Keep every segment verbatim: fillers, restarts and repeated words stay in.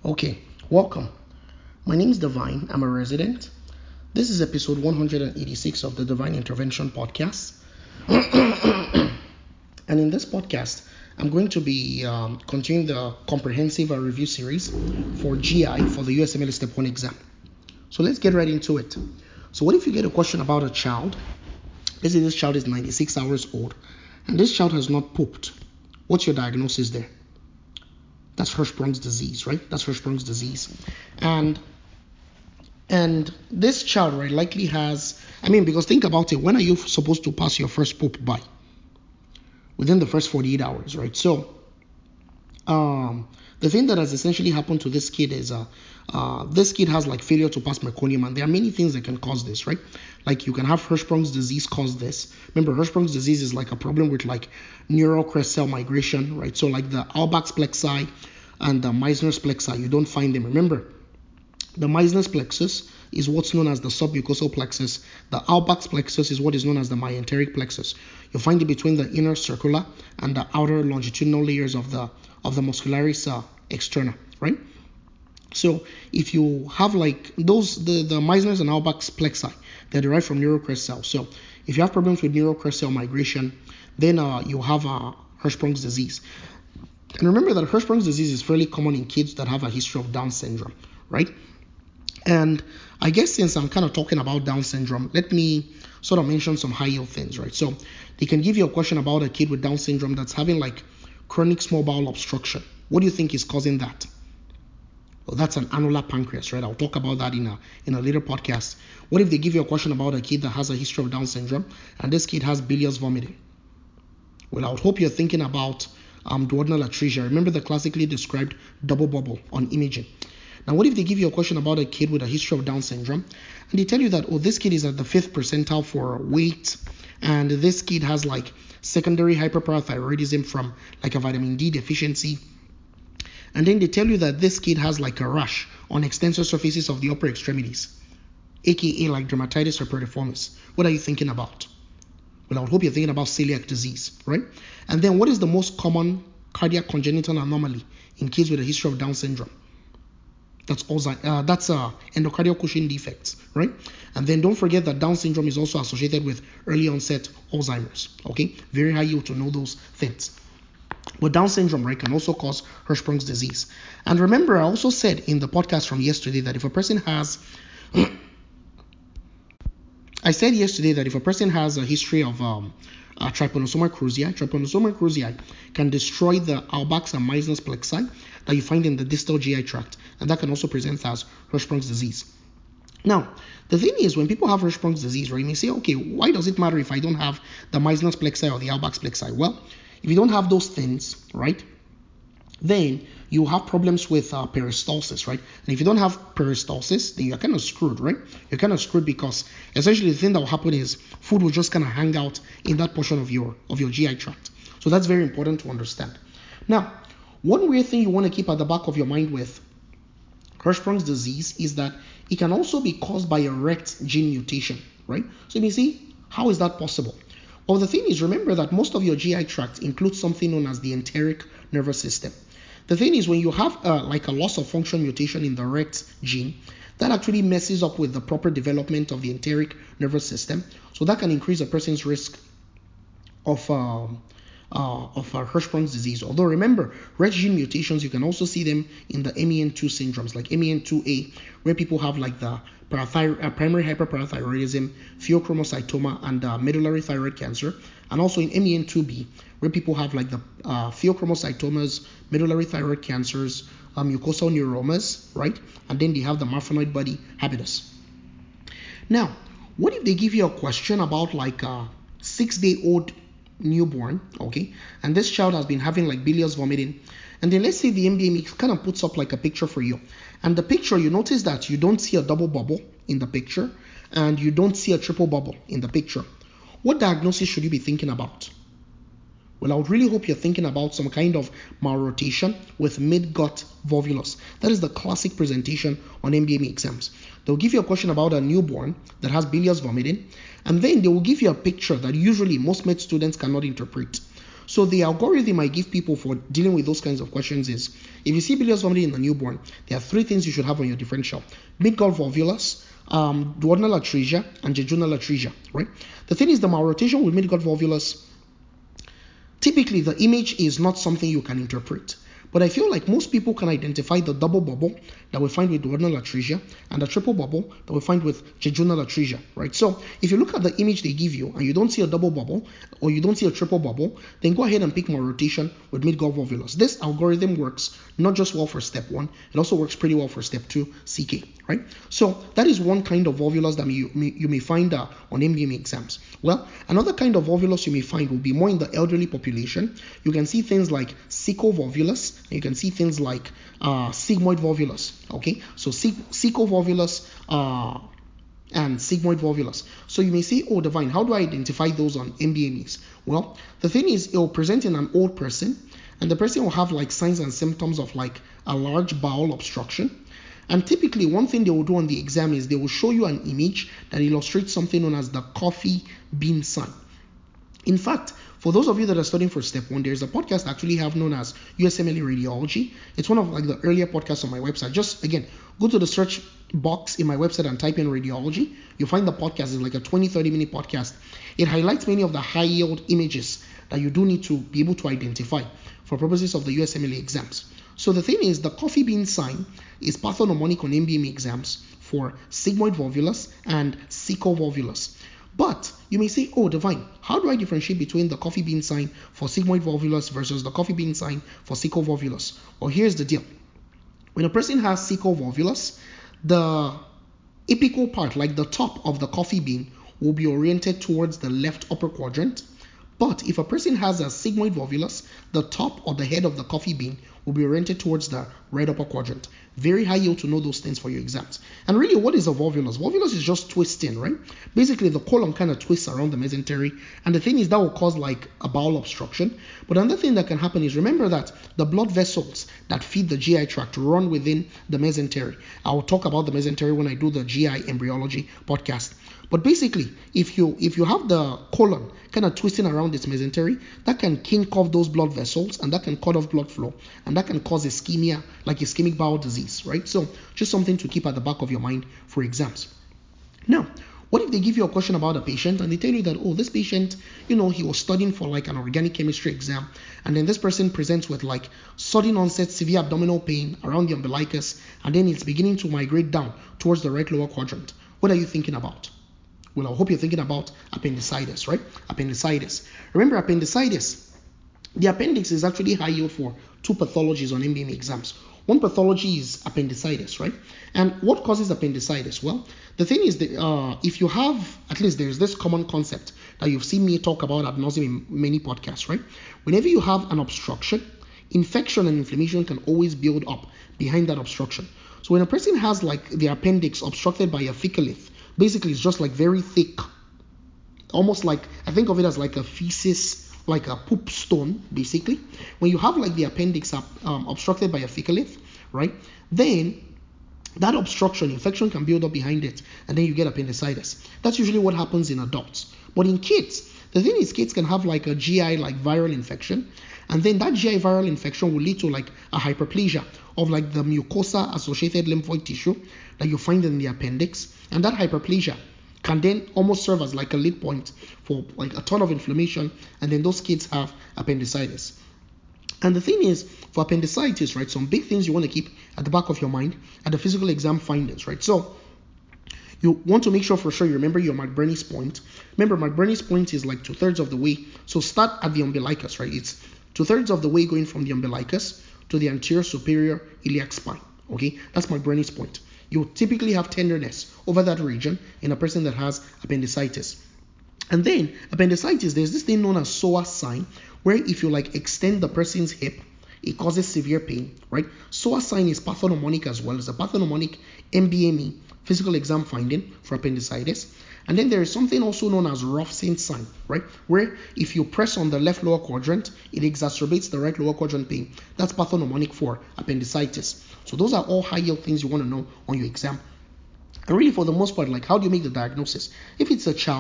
Okay, welcome. My name is Divine. I'm a resident. This is episode one hundred eighty-six of the Divine Intervention Podcast. And in this podcast, I'm going to be um, continuing the comprehensive uh, review series for G I for the U S M L E Step one exam. So let's get right into it. So what if you get a question about a child? Let's say this child is ninety-six hours old and this child has not pooped. What's your diagnosis there? That's Hirschsprung's disease, right? That's Hirschsprung's disease. And and this child, right, likely has, I mean, because think about it, when are you supposed to pass your first poop by? Within the first forty-eight hours, right? So um, the thing that has essentially happened to this kid is uh, uh, this kid has like failure to pass meconium, and there are many things that can cause this, right? Like you can have Hirschsprung's disease cause this. Remember, Hirschsprung's disease is like a problem with like neural crest cell migration, right? So like the Albach's plexi and the Meissner's plexi, you don't find them. Remember, the Meissner's plexus is what's known as the submucosal plexus. The Albach's plexus is what is known as the myenteric plexus. You find it between the inner circular and the outer longitudinal layers of the of the muscularis uh, externa, right? So if you have like those, the, the Meissner's and Albach's plexi, they're derived from neural crest cells. So if you have problems with neural crest cell migration, then uh, you have uh, Hirschsprung's disease. And remember that Hirschsprung's disease is fairly common in kids that have a history of Down syndrome, right? And I guess since I'm kind of talking about Down syndrome, let me sort of mention some high yield things, right? So they can give you a question about a kid with Down syndrome that's having like chronic small bowel obstruction. What do you think is causing that? Well, that's an annular pancreas, right? I'll talk about that in a in a later podcast. What if they give you a question about a kid that has a history of Down syndrome and this kid has bilious vomiting? Well, I would hope you're thinking about um, duodenal atresia. Remember the classically described double bubble on imaging. Now, what if they give you a question about a kid with a history of Down syndrome and they tell you that, oh, this kid is at the fifth percentile for weight and this kid has like secondary hyperparathyroidism from like a vitamin D deficiency. And then they tell you that this kid has like a rash on extensor surfaces of the upper extremities, aka like dermatitis herpetiformis. What are you thinking about? Well, I would hope you're thinking about celiac disease, right? And then what is the most common cardiac congenital anomaly in kids with a history of Down syndrome? That's Alzheimer's. Uh, that's uh, endocardial Cushing defects, right? And then don't forget that Down syndrome is also associated with early onset Alzheimer's. Okay, very high yield to know those things. But Down syndrome, right, can also cause Hirschsprung's disease. And remember, I also said in the podcast from yesterday that if a person has, I said yesterday that if a person has a history of um, uh, trypanosoma cruzi, trypanosoma cruzi can destroy the Albach's and Meissner's plexi that you find in the distal G I tract, and that can also present as Hirschsprung's disease. Now, the thing is, when people have Hirschsprung's disease, right, you may say, okay, why does it matter if I don't have the Meissner's plexi or the Albach's plexi? Well, if you don't have those things, right, then you have problems with uh, peristalsis, right? And if you don't have peristalsis, then you're kind of screwed, right? You're kind of screwed because essentially the thing that will happen is food will just kind of hang out in that portion of your of your G I tract. So that's very important to understand. Now, one weird thing you want to keep at the back of your mind with Hirschsprung's disease is that it can also be caused by a R E C T gene mutation, right? So you see, how is that possible? Well, the thing is, remember that most of your G I tract includes something known as the enteric nervous system. The thing is, when you have uh, like a loss of function mutation in the R E C T gene, that actually messes up with the proper development of the enteric nervous system. So that can increase a person's risk of um, uh, of uh, Hirschsprung's disease. Although remember, R E C T gene mutations, you can also see them in the M E N two syndromes, like M E N two A, where people have like the parathyro- uh, primary hyperparathyroidism, pheochromocytoma, and uh, medullary thyroid cancer, and also in M E N two B, where people have like the uh, pheochromocytomas, medullary thyroid cancers, uh, mucosal neuromas, right? And then they have the marfanoid body habitus. Now, what if they give you a question about like a six-day-old newborn, okay, and this child has been having like bilious vomiting, and then let's say the M B M E kind of puts up like a picture for you, and the picture, you notice that you don't see a double bubble in the picture, and you don't see a triple bubble in the picture. What diagnosis should you be thinking about? Well, I would really hope you're thinking about some kind of malrotation with mid-gut volvulus. That is the classic presentation on M B M E exams. They'll give you a question about a newborn that has bilious vomiting, and then they will give you a picture that usually most med students cannot interpret. So the algorithm I give people for dealing with those kinds of questions is, if you see bilious vomiting in the newborn, there are three things you should have on your differential: mid-gullet volvulus, um, duodenal atresia, and jejunal atresia, right? The thing is, the malrotation with mid-gullet volvulus, typically the image is not something you can interpret. But I feel like most people can identify the double bubble that we find with duodenal atresia and the triple bubble that we find with jejunal atresia, right? So if you look at the image they give you and you don't see a double bubble or you don't see a triple bubble, then go ahead and pick malrotation with mid-gullet volvulus. This algorithm works not just well for step one, it also works pretty well for step two C K, right? So that is one kind of volvulus that you may, you may find uh, on M B M E exams. Well, another kind of volvulus you may find will be more in the elderly population. You can see things like cecal volvulus. You can see things like uh, sigmoid volvulus. Okay, so cecal volvulus uh, and sigmoid volvulus. So you may say, oh, Divine, how do I identify those on M B M Es? Well, the thing is, it will present in an old person, and the person will have like signs and symptoms of like a large bowel obstruction. And typically, one thing they will do on the exam is they will show you an image that illustrates something known as the coffee bean sign. In fact, for those of you that are studying for step one, there's a podcast I actually have known as U S M L E Radiology. It's one of like the earlier podcasts on my website. Just again, go to the search box in my website and type in radiology. You'll find the podcast is like a twenty, thirty minute podcast. It highlights many of the high yield images that you do need to be able to identify for purposes of the U S M L E exams. So the thing is, the coffee bean sign is pathognomonic on M B M E exams for sigmoid volvulus and cecal volvulus. But you may say, oh, Divine, how do I differentiate between the coffee bean sign for sigmoid volvulus versus the coffee bean sign for cecal volvulus? Well, here's the deal. When a person has cecal volvulus, the apical part, like the top of the coffee bean, will be oriented towards the left upper quadrant. But if a person has a sigmoid volvulus, the top or the head of the coffee bean will be oriented towards the right upper quadrant. Very high yield to know those things for your exams. And really, what is a volvulus? Volvulus is just twisting, right? Basically, the colon kind of twists around the mesentery. And the thing is, that will cause like a bowel obstruction. But another thing that can happen is, remember that the blood vessels that feed the G I tract run within the mesentery. I will talk about the mesentery when I do the G I embryology podcast. But basically, if you if you have the colon kind of twisting around its mesentery, that can kink off those blood vessels and that can cut off blood flow and that can cause ischemia, like ischemic bowel disease, right? So just something to keep at the back of your mind for exams. Now, what if they give you a question about a patient and they tell you that, oh, this patient, you know, he was studying for like an organic chemistry exam, and then this person presents with like sudden onset severe abdominal pain around the umbilicus, and then it's beginning to migrate down towards the right lower quadrant. What are you thinking about? Well, I hope you're thinking about appendicitis, right? Appendicitis. Remember, appendicitis, the appendix is actually high yield for two pathologies on M B M E exams. One pathology is appendicitis, right? And what causes appendicitis? Well, the thing is that uh, if you have, at least there's this common concept that you've seen me talk about ad nauseum in many podcasts, right? Whenever you have an obstruction, infection and inflammation can always build up behind that obstruction. So when a person has like the appendix obstructed by a fecalith, basically it's just like very thick, almost like, I think of it as like a feces, like a poop stone, basically. When you have like the appendix up, um, obstructed by a fecalith, right, then that obstruction, infection can build up behind it, and then you get appendicitis. That's usually what happens in adults. But in kids, the thing is, kids can have like a G I, like viral infection, and then that G I viral infection will lead to like a hyperplasia of like the mucosa associated lymphoid tissue that you find in the appendix, and that hyperplasia can then almost serve as like a lead point for like a ton of inflammation, and then those kids have appendicitis. And the thing is, for appendicitis, right, some big things you want to keep at the back of your mind are the physical exam findings, right? So you want to make sure for sure you remember your McBurney's point. Remember, McBurney's point is like two-thirds of the way. So start at the umbilicus, right? It's two-thirds of the way going from the umbilicus to the anterior superior iliac spine, okay? That's McBurney's point. You typically have tenderness over that region in a person that has appendicitis. And then appendicitis, there's this thing known as psoas sign, where if you like extend the person's hip, it causes severe pain, right? psoas sign is pathognomonic as well. It's a pathognomonic M B M E physical exam finding for appendicitis. And then there is something also known as Rough-Saint sign, right? Where if you press on the left lower quadrant, it exacerbates the right lower quadrant pain. That's pathognomonic for appendicitis. So those are all high yield things you want to know on your exam. And really, for the most part, like, how do you make the diagnosis? If it's a child,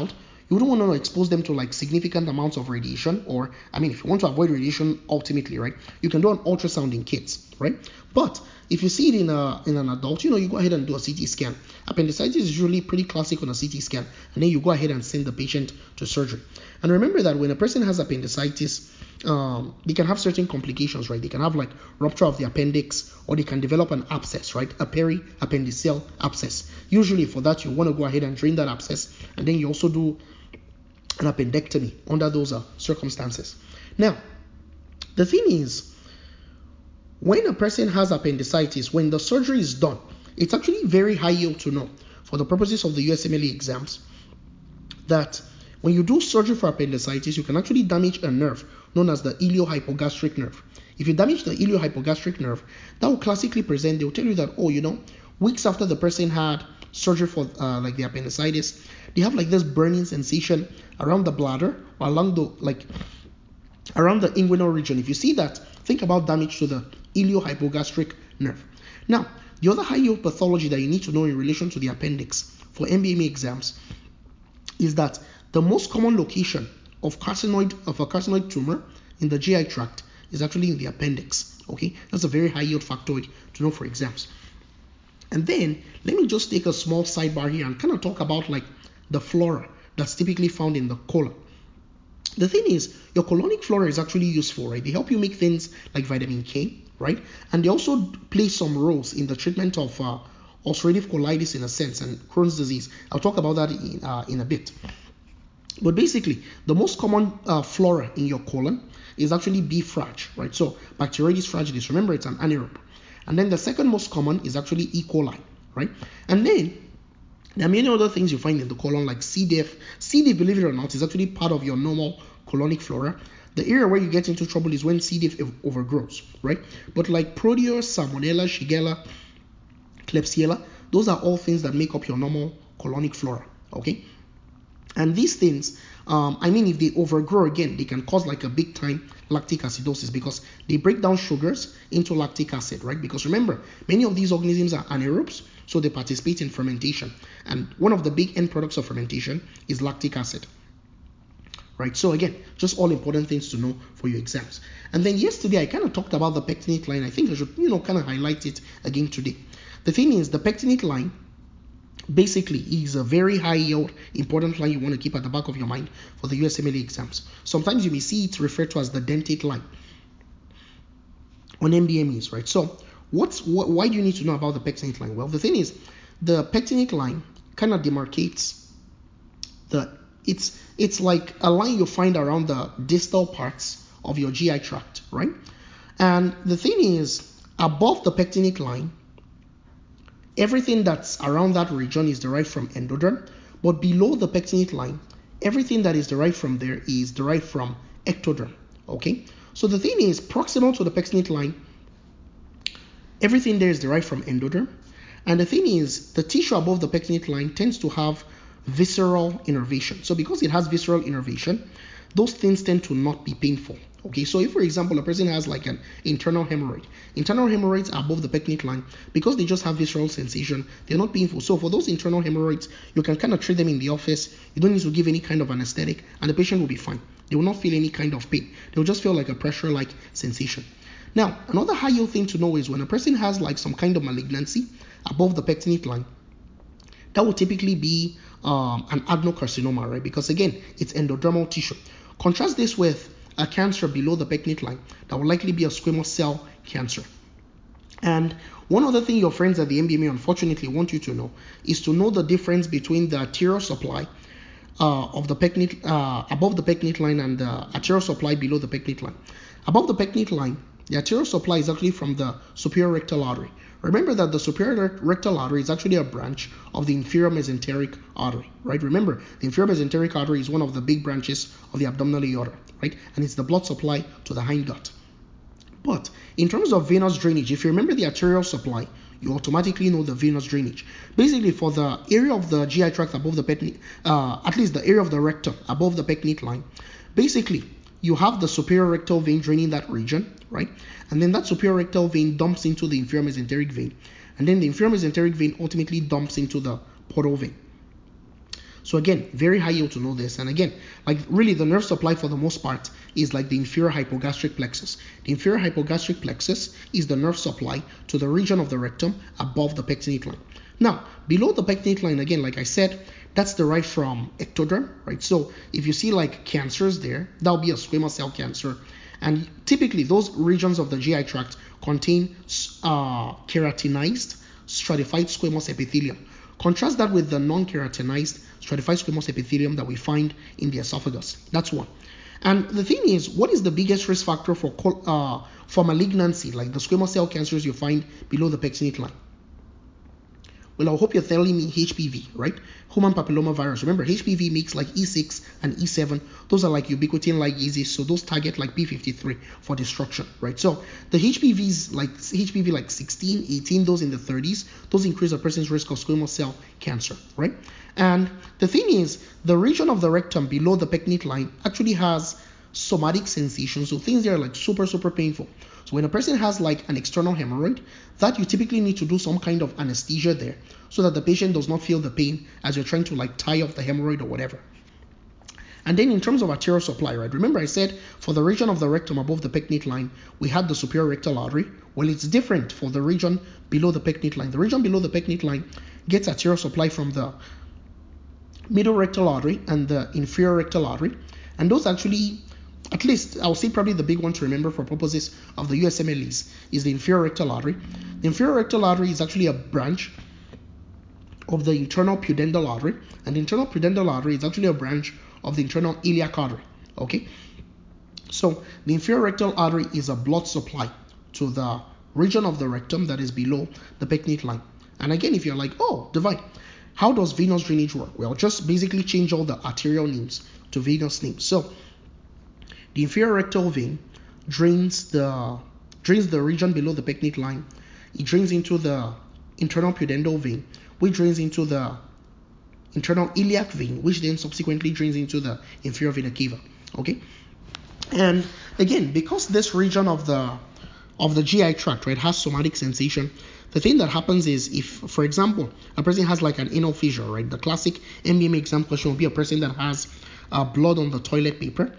you wouldn't want to expose them to like significant amounts of radiation, or I mean, if you want to avoid radiation ultimately, right, you can do an ultrasound in kids, right? But if you see it in a in an adult, you know, you go ahead and do a C T scan. Appendicitis is usually pretty classic on a C T scan, and then you go ahead and send the patient to surgery. And remember that when a person has appendicitis, um, they can have certain complications, right? They can have like rupture of the appendix, or they can develop an abscess, right? A periappendiceal abscess. Usually for that, you want to go ahead and drain that abscess, and then you also do an appendectomy under those uh, circumstances. Now, the thing is, when a person has appendicitis, when the surgery is done, it's actually very high yield to know, for the purposes of the U S M L E exams, that when you do surgery for appendicitis, you can actually damage a nerve known as the iliohypogastric nerve. If you damage the iliohypogastric nerve, that will classically present, they will tell you that, oh, you know, weeks after the person had surgery for uh, like the appendicitis, they have like this burning sensation around the bladder or along the like around the inguinal region. If you see that, think about damage to the iliohypogastric nerve. Now, the other high yield pathology that you need to know in relation to the appendix for M B M E exams is that the most common location of carcinoid of a carcinoid tumor in the G I tract is actually in the appendix. Okay, that's a very high yield factoid to know for exams. And then let me just take a small sidebar here and kind of talk about like the flora that's typically found in the colon. The thing is, your colonic flora is actually useful, right? They help you make things like vitamin K, right? And they also play some roles in the treatment of uh, ulcerative colitis in a sense, and Crohn's disease. I'll talk about that in, uh, in a bit. But basically, the most common uh, flora in your colon is actually B. frag, right? So Bacteroides fragilis, remember it's an anaerobe. And then the second most common is actually E. coli, right? And then there are many other things you find in the colon like C. diff. C. diff, believe it or not, is actually part of your normal colonic flora. The area where you get into trouble is when C. diff overgrows, right? But like Proteus, Salmonella, Shigella, Klebsiella, those are all things that make up your normal colonic flora, okay? And these things, um, I mean, if they overgrow again, they can cause like a big time lactic acidosis because they break down sugars into lactic acid, right? Because remember, many of these organisms are anaerobes, so they participate in fermentation. And one of the big end products of fermentation is lactic acid, right? So again, just all important things to know for your exams. And then yesterday, I kind of talked about the pectinate line. I think I should, you know, kind of highlight it again today. The thing is, the pectinate line basically is a very high yield important line you want to keep at the back of your mind for the U S M L E exams. Sometimes you may see it referred to as the dentate line on M B M Es, right? So what's what, why do you need to know about the pectinate line? Well, the thing is, the pectinate line kind of demarcates the it's it's like a line you find around the distal parts of your G I tract, right? And the thing is, above the pectinate line, everything that's around that region is derived from endoderm, but below the pectinate line, everything that is derived from there is derived from ectoderm, okay? So the thing is, proximal to the pectinate line, everything there is derived from endoderm, and the thing is, the tissue above the pectinate line tends to have visceral innervation. So because it has visceral innervation, those things tend to not be painful. Okay, so if, for example, a person has like an internal hemorrhoid, internal hemorrhoids are above the pectinate line because they just have visceral sensation, they're not painful. So for those internal hemorrhoids, you can kind of treat them in the office. You don't need to give any kind of anesthetic, and the patient will be fine. They will not feel any kind of pain. They will just feel like a pressure-like sensation. Now, another high yield thing to know is when a person has like some kind of malignancy above the pectinate line, that will typically be um, an adenocarcinoma, right? Because again, it's endodermal tissue. Contrast this with a cancer below the pectinate line. That will likely be a squamous cell cancer. And one other thing your friends at the M B M E unfortunately want you to know is to know the difference between the arterial supply uh, of the pectinate uh, above the pectinate line and the arterial supply below the pectinate line. Above the pectinate line, the arterial supply is actually from the superior rectal artery. Remember that the superior rectal artery is actually a branch of the inferior mesenteric artery, right? Remember, the inferior mesenteric artery is one of the big branches of the abdominal aorta, right? And it's the blood supply to the hindgut. But in terms of venous drainage, if you remember the arterial supply, you automatically know the venous drainage. Basically, for the area of the G I tract above the pectinate, uh, at least the area of the rectum above the pectinate line, basically, you have the superior rectal vein draining that region, right? And then that superior rectal vein dumps into the inferior mesenteric vein. And then the inferior mesenteric vein ultimately dumps into the portal vein. So again, very high yield to know this. And again, like really the nerve supply for the most part is like the inferior hypogastric plexus. The inferior hypogastric plexus is the nerve supply to the region of the rectum above the pectinate line. Now, below the pectinate line, again, like I said, that's derived from ectoderm, right? So if you see like cancers there, that'll be a squamous cell cancer. And typically those regions of the G I tract contain uh, keratinized stratified squamous epithelium. Contrast that with the non-keratinized stratified squamous epithelium that we find in the esophagus. That's one. And the thing is, what is the biggest risk factor for uh, for malignancy, like the squamous cell cancers you find below the pectinate line? Well, I hope you're telling me H P V, right? Human papilloma virus. Remember, H P V makes like E six and E seven. Those are like ubiquitin ligases, so those target like P fifty-three for destruction, right? So the H P Vs, like H P V like sixteen, eighteen, those in the thirties, those increase a person's risk of squamous cell cancer, right? And the thing is, the region of the rectum below the pectinate line actually has somatic sensations, so things that are like super, super painful. So when a person has like an external hemorrhoid, that you typically need to do some kind of anesthesia there so that the patient does not feel the pain as you're trying to like tie off the hemorrhoid or whatever. And then in terms of arterial supply, right? Remember I said for the region of the rectum above the pectinate line, we had the superior rectal artery. Well, it's different for the region below the pectinate line. The region below the pectinate line gets arterial supply from the middle rectal artery and the inferior rectal artery. And those actually, at least I'll say probably the big one to remember for purposes of the U S M L Es is the inferior rectal artery. The inferior rectal artery is actually a branch of the internal pudendal artery, and the internal pudendal artery is actually a branch of the internal iliac artery. Okay, so the inferior rectal artery is a blood supply to the region of the rectum that is below the pectinate line. And again, if you're like, oh, Divine, how does venous drainage work? Well, just basically change all the arterial names to venous names. So the inferior rectal vein drains the drains the region below the pectinate line. It drains into the internal pudendal vein, which drains into the internal iliac vein, which then subsequently drains into the inferior vena cava. Okay, and again, because this region of the of the G I tract, right, has somatic sensation, the thing that happens is if, for example, a person has like an anal fissure, right, the classic M B M A exam question will be a person that has uh, blood on the toilet paper.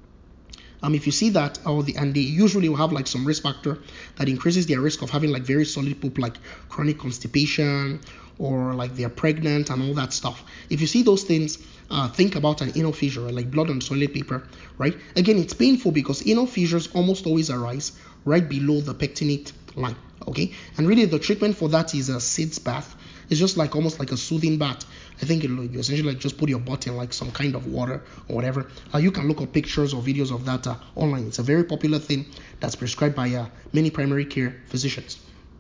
Um, if you see that, or the, and they usually will have like some risk factor that increases their risk of having like very solid poop, like chronic constipation, or like they're pregnant and all that stuff. If you see those things, uh, think about an anal fissure, right? Like blood on toilet paper, right? Again, it's painful because anal fissures almost always arise right below the pectinate line, okay? And really the treatment for that is a S I D S bath. It's just like almost like a soothing bath. I think it'll, you essentially like just put your butt in like some kind of water or whatever. Uh, you can look up pictures or videos of that uh, online. It's a very popular thing that's prescribed by uh, many primary care physicians.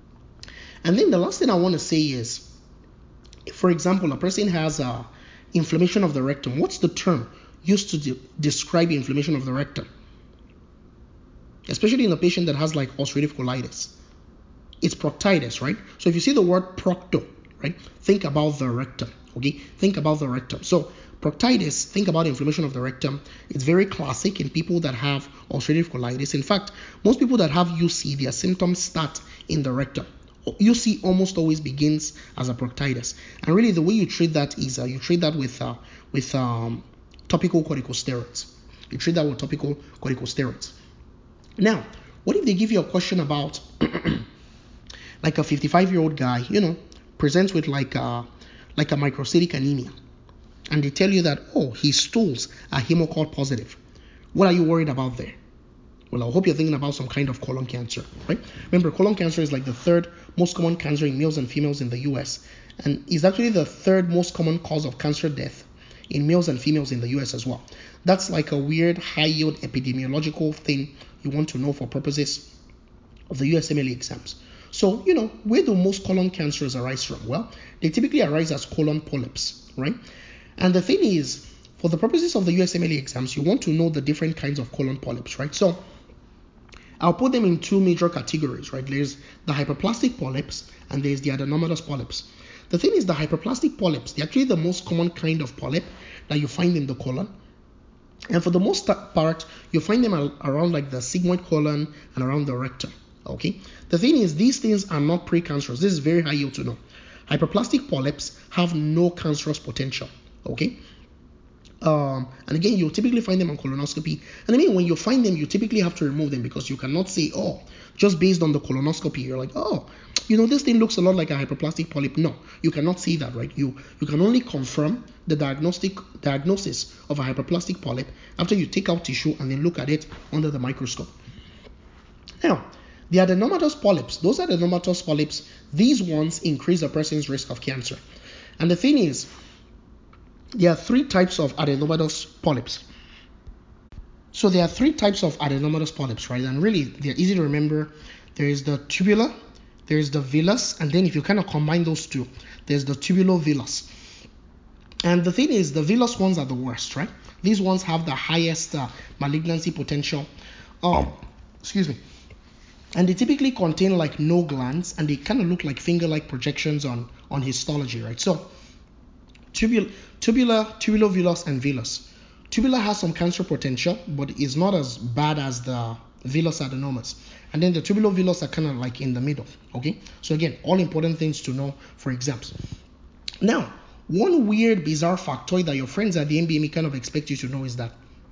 And then the last thing I want to say is, if, for example, a person has uh, inflammation of the rectum, what's the term used to de- describe inflammation of the rectum? Especially in a patient that has like ulcerative colitis. It's proctitis, right? So if you see the word procto, right, think about the rectum, okay? Think about the rectum. So proctitis, think about inflammation of the rectum. It's very classic in people that have ulcerative colitis. In fact, most people that have U C, their symptoms start in the rectum. U C almost always begins as a proctitis. And really the way you treat that is uh, you treat that with, uh, with um, topical corticosteroids. You treat that with topical corticosteroids. Now, what if they give you a question about like a fifty-five-year-old guy, you know, presents with like a, like a microcytic anemia, and they tell you that, oh, his stools are Hemoccult positive. What are you worried about there? Well, I hope you're thinking about some kind of colon cancer, right? Remember, colon cancer is like the third most common cancer in males and females in the U S, and is actually the third most common cause of cancer death in males and females in the U S as well. That's like a weird high-yield epidemiological thing you want to know for purposes of the U S M L E exams. So, you know, where do most colon cancers arise from? Well, they typically arise as colon polyps, right? And the thing is, for the purposes of the U S M L E exams, you want to know the different kinds of colon polyps, right? So, I'll put them in two major categories, right? There's the hyperplastic polyps and there's the adenomatous polyps. The thing is, the hyperplastic polyps, they're actually the most common kind of polyp that you find in the colon. And for the most part, you find them around like the sigmoid colon and around the rectum, okay? The thing is, these things are not precancerous. This is very high yield to know. Hyperplastic polyps have no cancerous potential, Okay. Um, and again, you'll typically find them on colonoscopy. And I mean, when you find them, you typically have to remove them because you cannot say, oh, just based on the colonoscopy, you're like, oh, you know, this thing looks a lot like a hyperplastic polyp. No, you cannot say that, right? You you can only confirm the diagnostic diagnosis of a hyperplastic polyp after you take out tissue and then look at it under the microscope. Now, the adenomatous polyps, those adenomatous polyps, these ones increase a person's risk of cancer. And the thing is, there are three types of adenomatous polyps. So there are three types of adenomatous polyps, right? And really, they're easy to remember. There is the tubular, there is the villus, and then if you kind of combine those two, there's the tubulovillus. And the thing is, the villus ones are the worst, right? These ones have the highest uh, malignancy potential. Um, excuse me. And they typically contain like no glands, and they kind of look like finger-like projections on, on histology, right? So Tubul- tubular, tubulovillus, and villus. Tubular has some cancer potential, but is not as bad as the villus adenomas. And then the tubulovillus are kind of like in the middle, okay? So again, all important things to know for exams. Now, one weird, bizarre factoid that your friends at the M B M E kind of expect you to know is that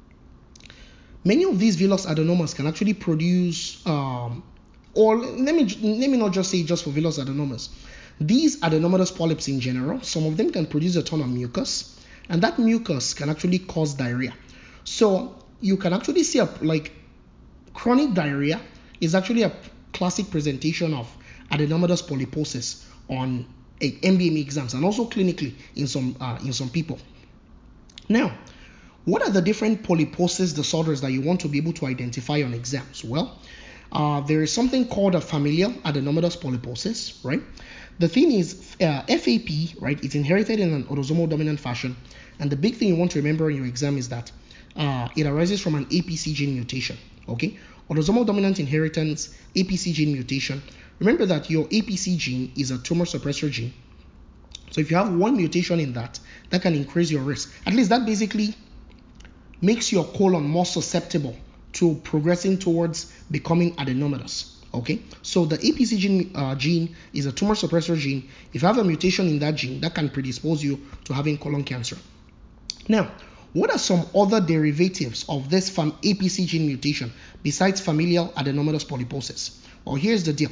many of these villus adenomas can actually produce, um, or let me let me not just say just for villus adenomas. These adenomatous polyps in general, some of them can produce a ton of mucus, and that mucus can actually cause diarrhea. So you can actually see a like chronic diarrhea is actually a classic presentation of adenomatous polyposis on a M B M E exams and also clinically in some uh, in some people. Now, what are the different polyposis disorders that you want to be able to identify on exams? Well, uh, there is something called a familial adenomatous polyposis, right? The thing is, uh, F A P, right, it's inherited in an autosomal dominant fashion. And the big thing you want to remember in your exam is that uh, it arises from an A P C gene mutation, okay? Autosomal dominant inheritance, A P C gene mutation. Remember that your A P C gene is a tumor suppressor gene. So if you have one mutation in that, that can increase your risk. At least that basically makes your colon more susceptible to progressing towards becoming adenomatous. Okay, so the A P C gene, uh, gene is a tumor suppressor gene. If you have a mutation in that gene, that can predispose you to having colon cancer. Now, what are some other derivatives of this fam- A P C gene mutation besides familial adenomatous polyposis? Well, here's the deal.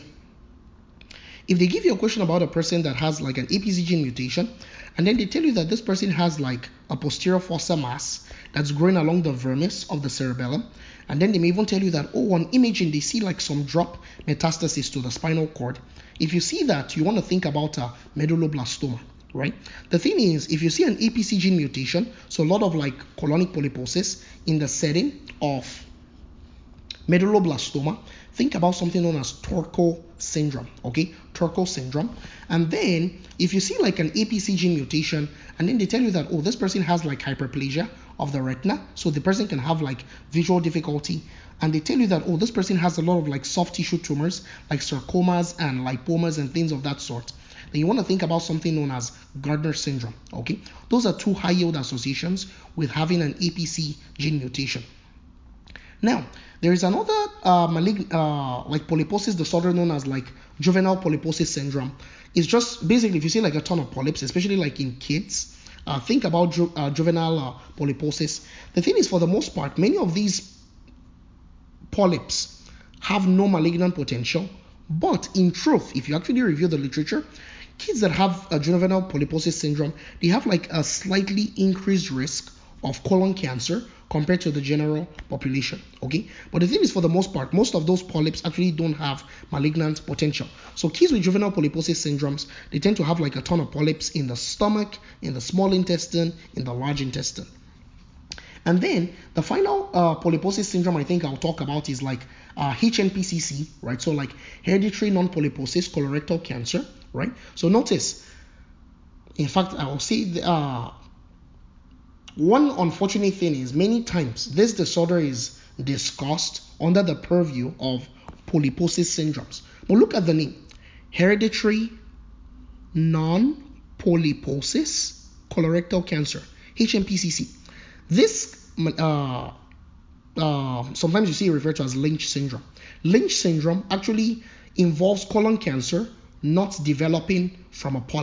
If they give you a question about a person that has like an A P C gene mutation, and then they tell you that this person has like a posterior fossa mass that's growing along the vermis of the cerebellum, and then they may even tell you that, oh, on imaging, they see like some drop metastasis to the spinal cord. If you see that, you want to think about a medulloblastoma, right? The thing is, if you see an A P C gene mutation, so a lot of like colonic polyposis in the setting of medulloblastoma, think about something known as Torkel syndrome, okay? Torkel syndrome. And then if you see like an A P C gene mutation, and then they tell you that, oh, this person has like hyperplasia of the retina, so the person can have like visual difficulty, and they tell you that, oh, this person has a lot of like soft tissue tumors, like sarcomas and lipomas and things of that sort, then you want to think about something known as Gardner syndrome, okay? Those are two high yield associations with having an A P C gene mutation. Now, there is another uh, malign, uh, like polyposis disorder known as like juvenile polyposis syndrome. It's just basically if you see like a ton of polyps, especially like in kids, uh, think about ju- uh, juvenile uh, polyposis. The thing is, for the most part, many of these polyps have no malignant potential, but in truth, if you actually review the literature, kids that have a juvenile polyposis syndrome, they have like a slightly increased risk of colon cancer compared to the general population, okay? But the thing is, for the most part, most of those polyps actually don't have malignant potential. So kids with juvenile polyposis syndromes, they tend to have like a ton of polyps in the stomach, in the small intestine, in the large intestine. And then the final uh, polyposis syndrome I think I'll talk about is like uh, H N P C C, right? So like hereditary non-polyposis colorectal cancer, right? So notice, in fact, I will say the, uh, one unfortunate thing is many times this disorder is discussed under the purview of polyposis syndromes. But look at the name, hereditary non-polyposis colorectal cancer, H N P C C. This uh, uh, sometimes you see it referred to as Lynch syndrome. Lynch syndrome actually involves colon cancer not developing from a polyp.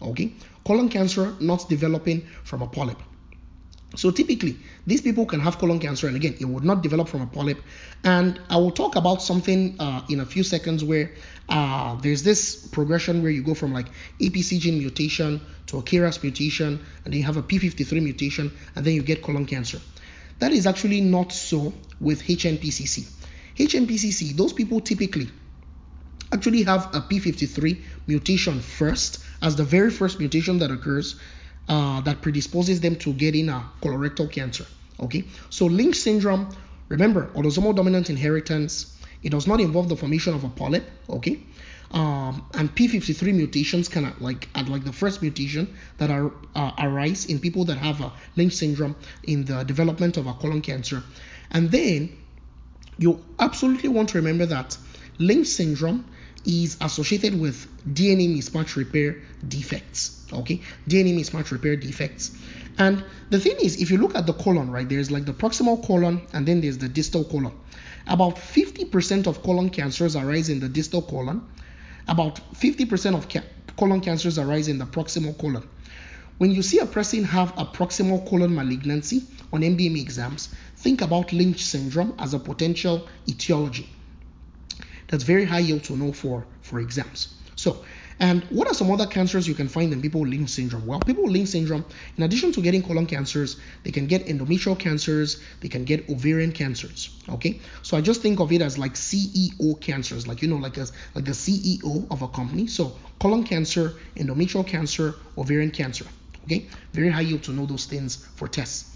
Okay, colon cancer not developing from a polyp. So typically, these people can have colon cancer, and again, it would not develop from a polyp. And I will talk about something uh, in a few seconds where uh, there's this progression where you go from like A P C gene mutation to a K R A S mutation, and then you have a P fifty-three mutation, and then you get colon cancer. That is actually not so with H N P C C. H N P C C, those people typically actually have a P fifty-three mutation first, as the very first mutation that occurs. Uh, that predisposes them to getting a colorectal cancer. Okay, so Lynch syndrome, remember, autosomal dominant inheritance, it does not involve the formation of a polyp. Okay, um, and P fifty-three mutations can like at like the first mutation that are uh, arise in people that have a Lynch syndrome in the development of a colon cancer. And then you absolutely want to remember that Lynch syndrome is associated with D N A mismatch repair defects. Okay, D N A mismatch repair defects. And the thing is, if you look at the colon, right, there's like the proximal colon and then there's the distal colon. About fifty percent of colon cancers arise in the distal colon. About fifty percent of ca- colon cancers arise in the proximal colon. When you see a person have a proximal colon malignancy on M D M A exams, think about Lynch syndrome as a potential etiology. That's very high yield to know for, for exams. So, and what are some other cancers you can find in people with Lynch syndrome? Well, people with Lynch syndrome, in addition to getting colon cancers, they can get endometrial cancers, they can get ovarian cancers. Okay, so I just think of it as like C E O cancers, like you know, like a like the C E O of a company. So colon cancer, endometrial cancer, ovarian cancer. Okay, very high yield to know those things for tests.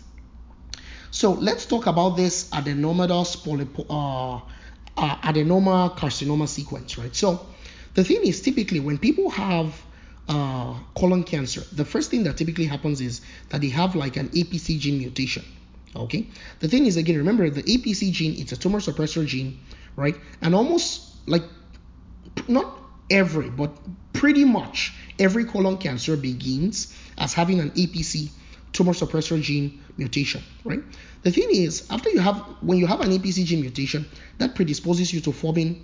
So let's talk about this adenomatous polyp. Uh, Uh, adenoma carcinoma sequence, right? So the thing is, typically when people have uh, colon cancer, the first thing that typically happens is that they have like an A P C gene mutation. Okay, the thing is, again, remember the A P C gene, it's a tumor suppressor gene, right? And almost like not every, but pretty much every colon cancer begins as having an A P C tumor suppressor gene mutation, right? The thing is, after you have, when you have an A P C gene mutation, that predisposes you to forming,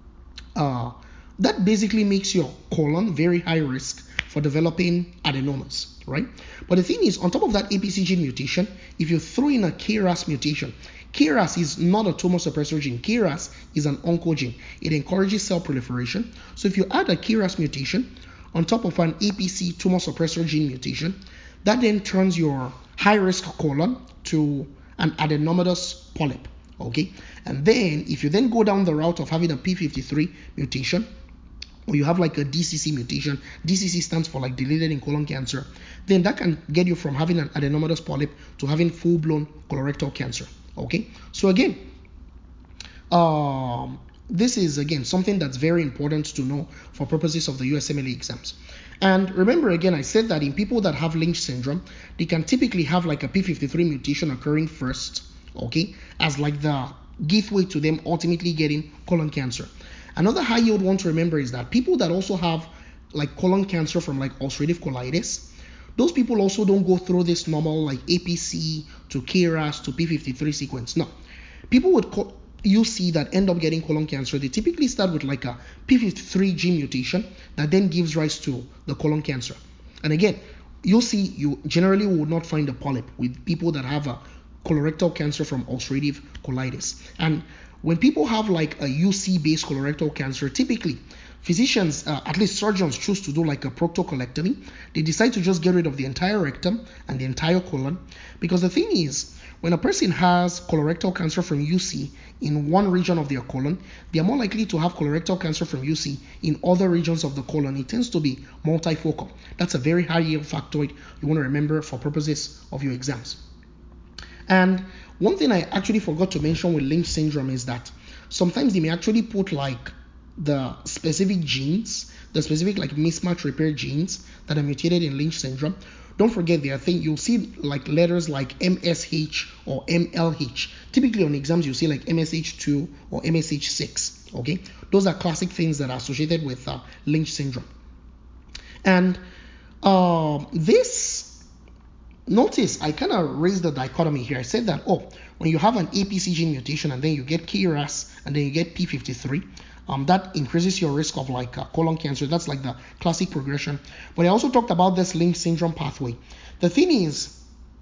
uh, that basically makes your colon very high risk for developing adenomas, right? But the thing is, on top of that A P C gene mutation, if you throw in a K R A S mutation, K R A S is not a tumor suppressor gene. K R A S is an oncogene. It encourages cell proliferation. So if you add a K R A S mutation on top of an A P C tumor suppressor gene mutation, that then turns your high-risk colon to an adenomatous polyp, okay? And then if you then go down the route of having a P fifty-three mutation, or you have like a D C C mutation, D C C stands for like deleted in colon cancer, then that can get you from having an adenomatous polyp to having full-blown colorectal cancer, okay? So again, um, this is again something that's very important to know for purposes of the U S M L E exams. And remember again, I said that in people that have Lynch syndrome, they can typically have like a P fifty-three mutation occurring first, okay, as like the gateway to them ultimately getting colon cancer. Another high yield one to remember is that people that also have like colon cancer from like ulcerative colitis, those people also don't go through this normal like A P C to K R A S to P fifty-three sequence. No, people with co- U C that end up getting colon cancer, they typically start with like a P fifty-three gene mutation that then gives rise to the colon cancer. And again, you'll see you generally will not find a polyp with people that have a colorectal cancer from ulcerative colitis. And when people have like a U C based colorectal cancer, typically physicians, uh, at least surgeons, choose to do like a proctocolectomy. They decide to just get rid of the entire rectum and the entire colon, because the thing is, when a person has colorectal cancer from U C in one region of their colon, they are more likely to have colorectal cancer from U C in other regions of the colon. It tends to be multifocal. That's a very high yield factoid you want to remember for purposes of your exams. And one thing I actually forgot to mention with Lynch syndrome is that sometimes they may actually put like the specific genes, the specific like mismatch repair genes that are mutated in Lynch syndrome. Don't forget there, I think you'll see like letters like M S H or M L H. Typically on exams you'll see like M S H two or M S H six. Okay, those are classic things that are associated with uh, Lynch syndrome. And uh, this, notice I kind of raised the dichotomy here. I said that, oh, when you have an A P C gene mutation and then you get K R A S and then you get P fifty-three, Um, that increases your risk of like uh, colon cancer. That's like the classic progression. But I also talked about this Lynch syndrome pathway. The thing is,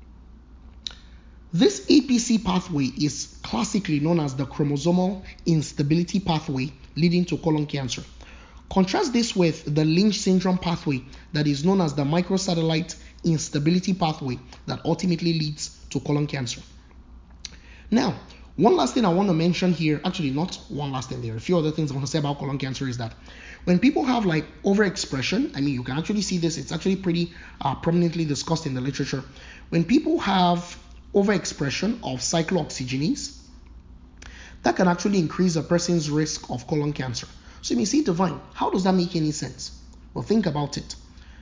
this A P C pathway is classically known as the chromosomal instability pathway leading to colon cancer. Contrast this with the Lynch syndrome pathway that is known as the microsatellite instability pathway that ultimately leads to colon cancer. Now, one last thing I want to mention here, actually not one last thing, there are a few other things I want to say about colon cancer, is that when people have like overexpression, I mean, you can actually see this, it's actually pretty uh, prominently discussed in the literature. When people have overexpression of cyclooxygenase, that can actually increase a person's risk of colon cancer. So you may see, Divine, how does that make any sense? Well, think about it.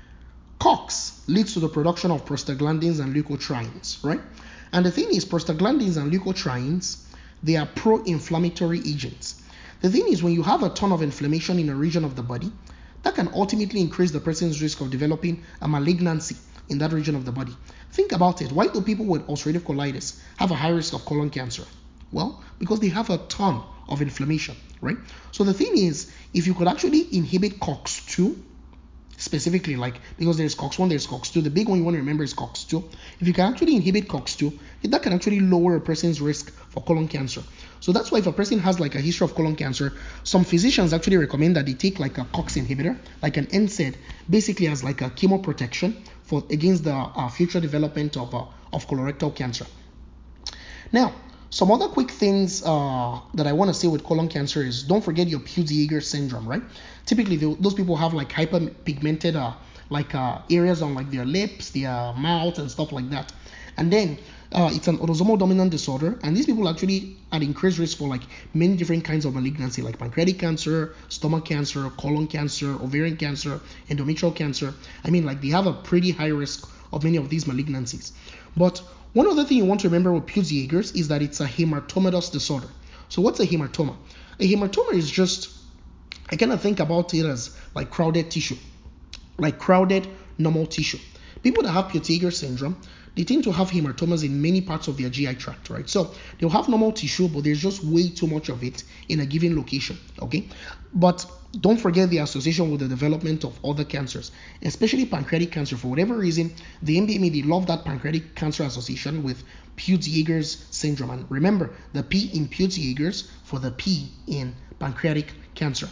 COX leads to the production of prostaglandins and leukotrienes, right? And the thing is, prostaglandins and leukotrienes, they are pro-inflammatory agents. The thing is, when you have a ton of inflammation in a region of the body, that can ultimately increase the person's risk of developing a malignancy in that region of the body. Think about it. Why do people with ulcerative colitis have a high risk of colon cancer? Well, because they have a ton of inflammation, right? So the thing is, if you could actually inhibit COX two, specifically, like, because there's COX one, there's COX two, the big one you want to remember is COX two. If you can actually inhibit COX two, that can actually lower a person's risk for colon cancer. So that's why if a person has like a history of colon cancer, some physicians actually recommend that they take like a COX inhibitor, like an N SAID, basically as like a chemoprotection for against the uh, future development of, uh, of colorectal cancer. Now, some other quick things uh, that I want to say with colon cancer is, don't forget your Peutz-Jeghers syndrome, right? Typically, those people have like hyperpigmented uh, like uh, areas on like their lips, their mouth, and stuff like that. And then uh, it's an autosomal dominant disorder, and these people actually at increased risk for like many different kinds of malignancy, like pancreatic cancer, stomach cancer, colon cancer, ovarian cancer, endometrial cancer. I mean, like they have a pretty high risk of many of these malignancies. But one other thing you want to remember with Peutz-Jeghers is that it's a hematomatous disorder. So what's a hematoma? A hematoma is just, I kind of think about it as like crowded tissue, like crowded normal tissue. People that have Peutz-Jeghers syndrome, they tend to have hematomas in many parts of their G I tract, right? So they'll have normal tissue, but there's just way too much of it in a given location, okay? But don't forget the association with the development of other cancers, especially pancreatic cancer. For whatever reason, the M D M A, they love that pancreatic cancer association with Peutz-Jeghers syndrome. And remember, the P in Peutz-Jeghers for the P in pancreatic cancer.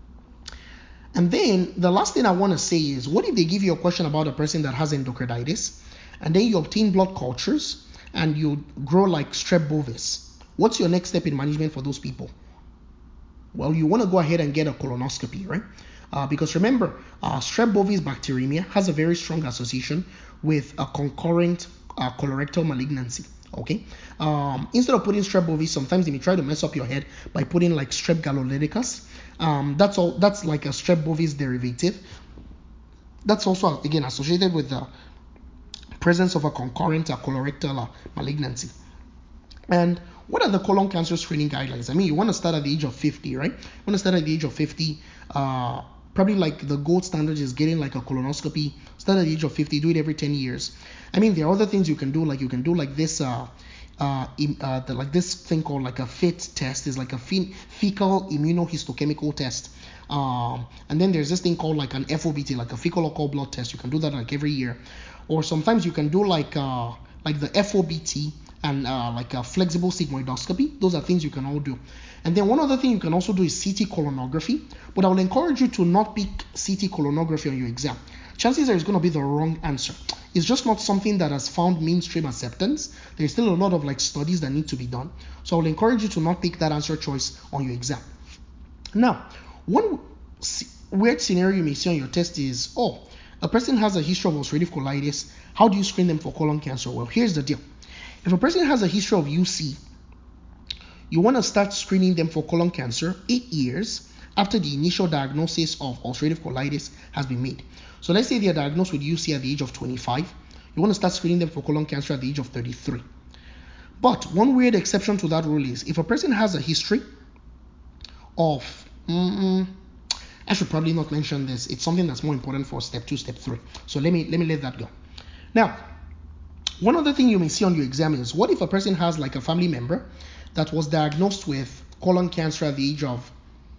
And then the last thing I want to say is, what if they give you a question about a person that has endocarditis, and then you obtain blood cultures and you grow like strep bovis? What's your next step in management for those people? Well, you want to go ahead and get a colonoscopy, right? Uh, because remember, uh, strep bovis bacteremia has a very strong association with a concurrent uh, colorectal malignancy. Okay, um, instead of putting strep bovis, sometimes they may try to mess up your head by putting like strep galolyticus. Um, that's all. That's like a strep bovis derivative. That's also again associated with the presence of a concurrent uh, colorectal uh, malignancy. And what are the colon cancer screening guidelines? I mean, you want to start at the age of fifty, right? You want to start at the age of fifty. Uh, probably like the gold standard is getting like a colonoscopy. Start at the age of fifty. Do it every ten years. I mean, there are other things you can do. Like you can do like this. Uh, uh, in, uh the, like this thing called like a F I T test. Is like a fe- fecal immunohistochemical test. Um, and then there's this thing called like an F O B T, like a fecal occult blood test. You can do that like every year. Or sometimes you can do like uh like the F O B T and uh, like a flexible sigmoidoscopy. Those are things you can all do. And then one other thing you can also do is C T colonography, but I will encourage you to not pick C T colonography on your exam. Chances are it's going to be the wrong answer. It's just not something that has found mainstream acceptance. There's still a lot of like studies that need to be done. So I will encourage you to not pick that answer choice on your exam. Now, one weird scenario you may see on your test is, oh, a person has a history of ulcerative colitis. How do you screen them for colon cancer? Well, here's the deal. If a person has a history of U C, you want to start screening them for colon cancer eight years after the initial diagnosis of ulcerative colitis has been made. So let's say they are diagnosed with U C at the age of twenty-five. You want to start screening them for colon cancer at the age of thirty-three. But one weird exception to that rule is if a person has a history of, mm, I should probably not mention this. It's something that's more important for step two, step three. So let me let me let that go. Now, one other thing you may see on your exam is, what if a person has like a family member that was diagnosed with colon cancer at the age of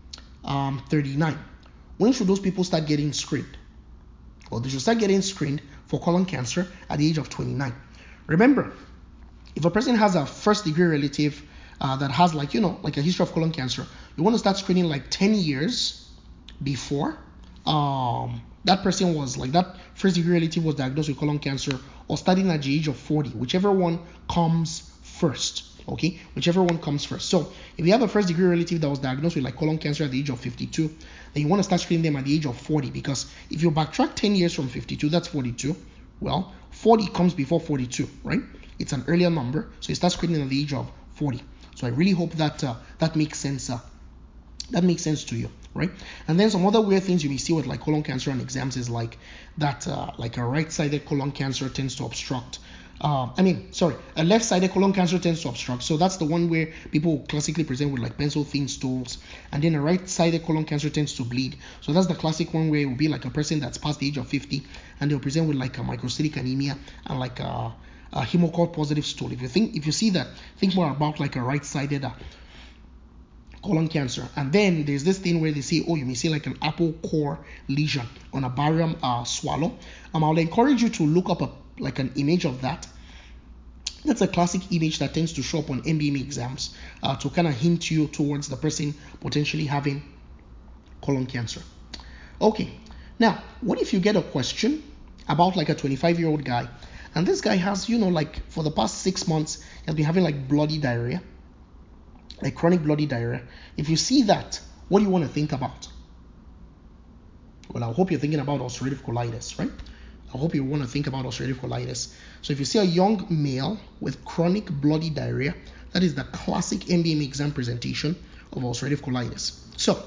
um, thirty-nine. When should those people start getting screened? Well, they should start getting screened for colon cancer at the age of twenty-nine. Remember, if a person has a first degree relative uh, that has like, you know, like a history of colon cancer, you want to start screening like ten years before um, that person was like that first degree relative was diagnosed with colon cancer, or starting at the age of forty, whichever one comes first. Okay, whichever one comes first. So if you have a first degree relative that was diagnosed with like colon cancer at the age of fifty-two, then you want to start screening them at the age of forty, because if you backtrack ten years from fifty-two, that's forty-two. Well, forty comes before forty-two, right? It's an earlier number, so you start screening at the age of forty. So I really hope that uh, that makes sense. Uh, that makes sense to you, right? And then some other weird things you may see with like colon cancer and exams is like that, uh, like a right-sided colon cancer tends to obstruct. Uh, I mean, sorry, a left-sided colon cancer tends to obstruct. So that's the one where people classically present with like pencil-thin stools, and then a right-sided colon cancer tends to bleed. So that's the classic one where it will be like a person that's past the age of fifty, and they'll present with like a microcytic anemia and like a, a hemocult positive stool. If you think, if you see that, think more about like a right-sided uh, colon cancer. And then there's this thing where they say, oh, you may see like an apple core lesion on a barium uh, swallow. Um, I'll encourage you to look up a like an image of that. That's a classic image that tends to show up on M B M E exams uh, to kind of hint you towards the person potentially having colon cancer. Okay, now what if you get a question about like a twenty-five year old guy, and this guy has, you know, like for the past six months he has been having like bloody diarrhea, like chronic bloody diarrhea. If you see that, what do you want to think about? Well, I hope you're thinking about ulcerative colitis, right? I hope you want to think about ulcerative colitis. So if you see a young male with chronic bloody diarrhea, that is the classic M B M E exam presentation of ulcerative colitis. So,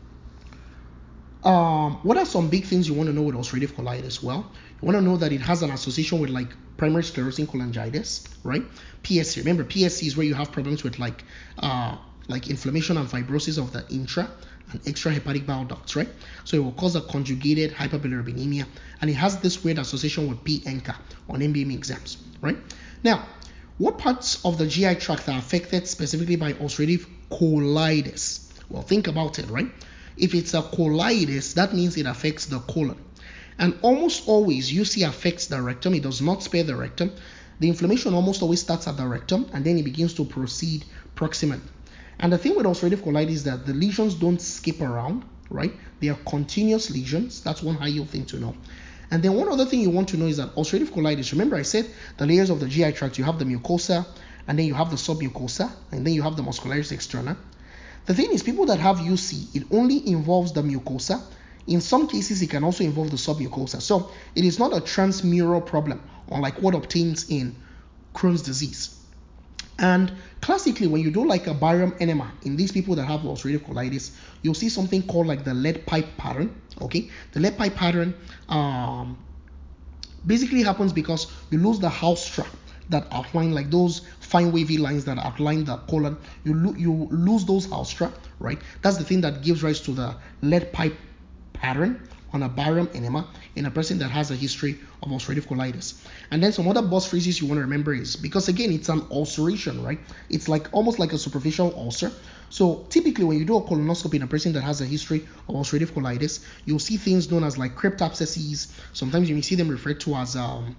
um, what are some big things you want to know with ulcerative colitis? Well, you want to know that it has an association with like primary sclerosing cholangitis, right? P S C. Remember, P S C is where you have problems with like uh, like inflammation and fibrosis of the intra and extrahepatic bile ducts, right? So it will cause a conjugated hyperbilirubinemia, and it has this weird association with P ENCA on M B M E exams, right? Now, what parts of the G I tract are affected specifically by ulcerative colitis? Well, think about it, right? If it's a colitis, that means it affects the colon. And almost always U C affects the rectum. It does not spare the rectum. The inflammation almost always starts at the rectum, and then it begins to proceed proximally. And the thing with ulcerative colitis is that the lesions don't skip around, right? They are continuous lesions. That's one high yield thing to know. And then one other thing you want to know is that ulcerative colitis, remember I said the layers of the G I tract, you have the mucosa, and then you have the submucosa, and then you have the muscularis externa. The thing is, people that have U C, it only involves the mucosa. In some cases, it can also involve the submucosa. So it is not a transmural problem, unlike what obtains in Crohn's disease. And classically, when you do like a barium enema in these people that have ulcerative colitis, you'll see something called like the lead pipe pattern. Okay, the lead pipe pattern um, basically happens because you lose the haustra that outline like those fine wavy lines that outline the colon. You lo- you lose those haustra, right? That's the thing that gives rise to the lead pipe pattern on a barium enema in a person that has a history of ulcerative colitis. And then some other buzz phrases you want to remember is, because again, it's an ulceration, right? It's like almost like a superficial ulcer. So typically when you do a colonoscopy in a person that has a history of ulcerative colitis, you'll see things known as like crypt abscesses. Sometimes you may see them referred to as um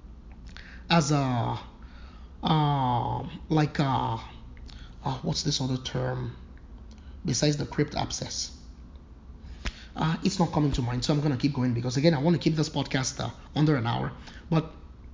as a uh, like uh, uh what's this other term besides the crypt abscess? Uh, it's not coming to mind, so I'm going to keep going because, again, I want to keep this podcast uh, under an hour. But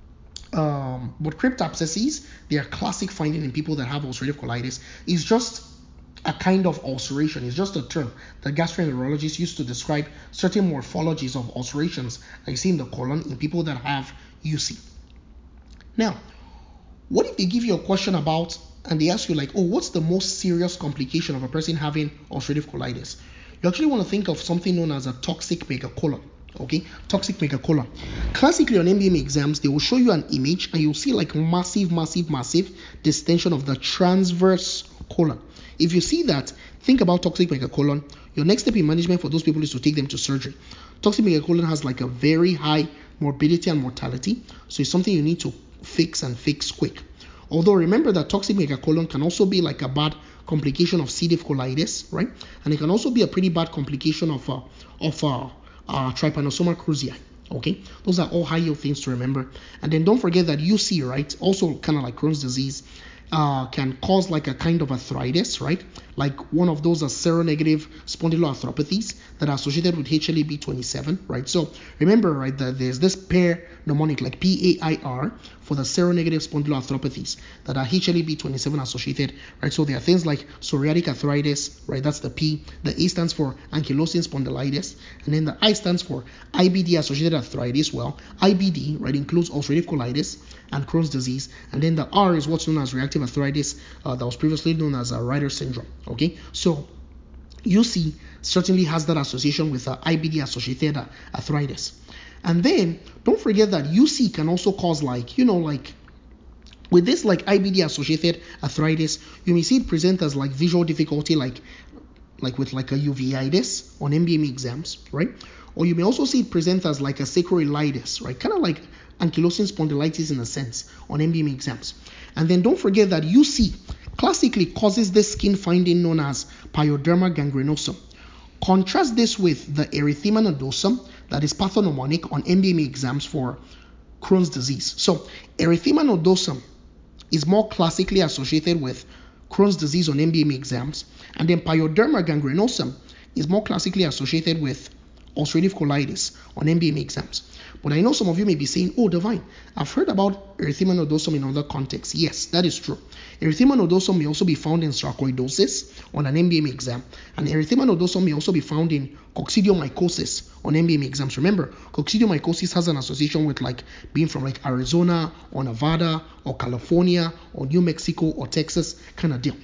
um, what crypt abscesses, they are classic finding in people that have ulcerative colitis. It's just a kind of ulceration. It's just a term that gastroenterologists use to describe certain morphologies of ulcerations that you see in the colon in people that have U C. Now, what if they give you a question about, and they ask you like, oh, what's the most serious complication of a person having ulcerative colitis? You actually want to think of something known as a toxic megacolon. Okay, toxic megacolon. Classically on M B M E exams, they will show you an image and you'll see like massive, massive, massive distension of the transverse colon. If you see that, think about toxic megacolon. Your next step in management for those people is to take them to surgery. Toxic megacolon has like a very high morbidity and mortality, so it's something you need to fix and fix quick. Although remember that toxic megacolon can also be like a bad complication of C. diff colitis, right? And it can also be a pretty bad complication of uh, of uh, uh, trypanosoma cruzi. Okay, those are all high yield things to remember. And then don't forget that U C, right, also kind of like Crohn's disease, uh, can cause like a kind of arthritis, right? Like one of those are seronegative spondyloarthropathies that are associated with H L A B twenty-seven, right? So remember, right, that there's this pair mnemonic like P A I R for the seronegative spondyloarthropathies that are H L A B twenty-seven associated, right? So there are things like psoriatic arthritis, right? That's the P. The A stands for ankylosing spondylitis, and then the I stands for I B D associated arthritis. Well, I B D, right, includes ulcerative colitis and Crohn's disease, and then the R is what's known as reactive arthritis, uh, that was previously known as a Reiter syndrome. Okay, so U C certainly has that association with uh, I B D associated uh, arthritis. And then don't forget that U C can also cause, like, you know, like with this like I B D associated arthritis, you may see it present as like visual difficulty, like like with like a uveitis on M B M E exams, right? Or you may also see it present as like a sacroiliitis, right? Kind of like ankylosing spondylitis in a sense on M B M E exams. And then don't forget that U C classically causes this skin finding known as pyoderma gangrenosum. Contrast this with the erythema nodosum that is pathognomonic on M B M E exams for Crohn's disease. So erythema nodosum is more classically associated with Crohn's disease on M B M E exams, and then pyoderma gangrenosum is more classically associated with ulcerative colitis on M B M E exams. But I know some of you may be saying, oh, Divine, I've heard about erythema nodosum in other contexts. Yes, that is true. Erythema nodosum may also be found in sarcoidosis on an M B M E exam, and erythema nodosum may also be found in coccidiomycosis on M B M E exams. Remember, coccidiomycosis has an association with like being from like Arizona or Nevada or California or New Mexico or Texas kind of deal.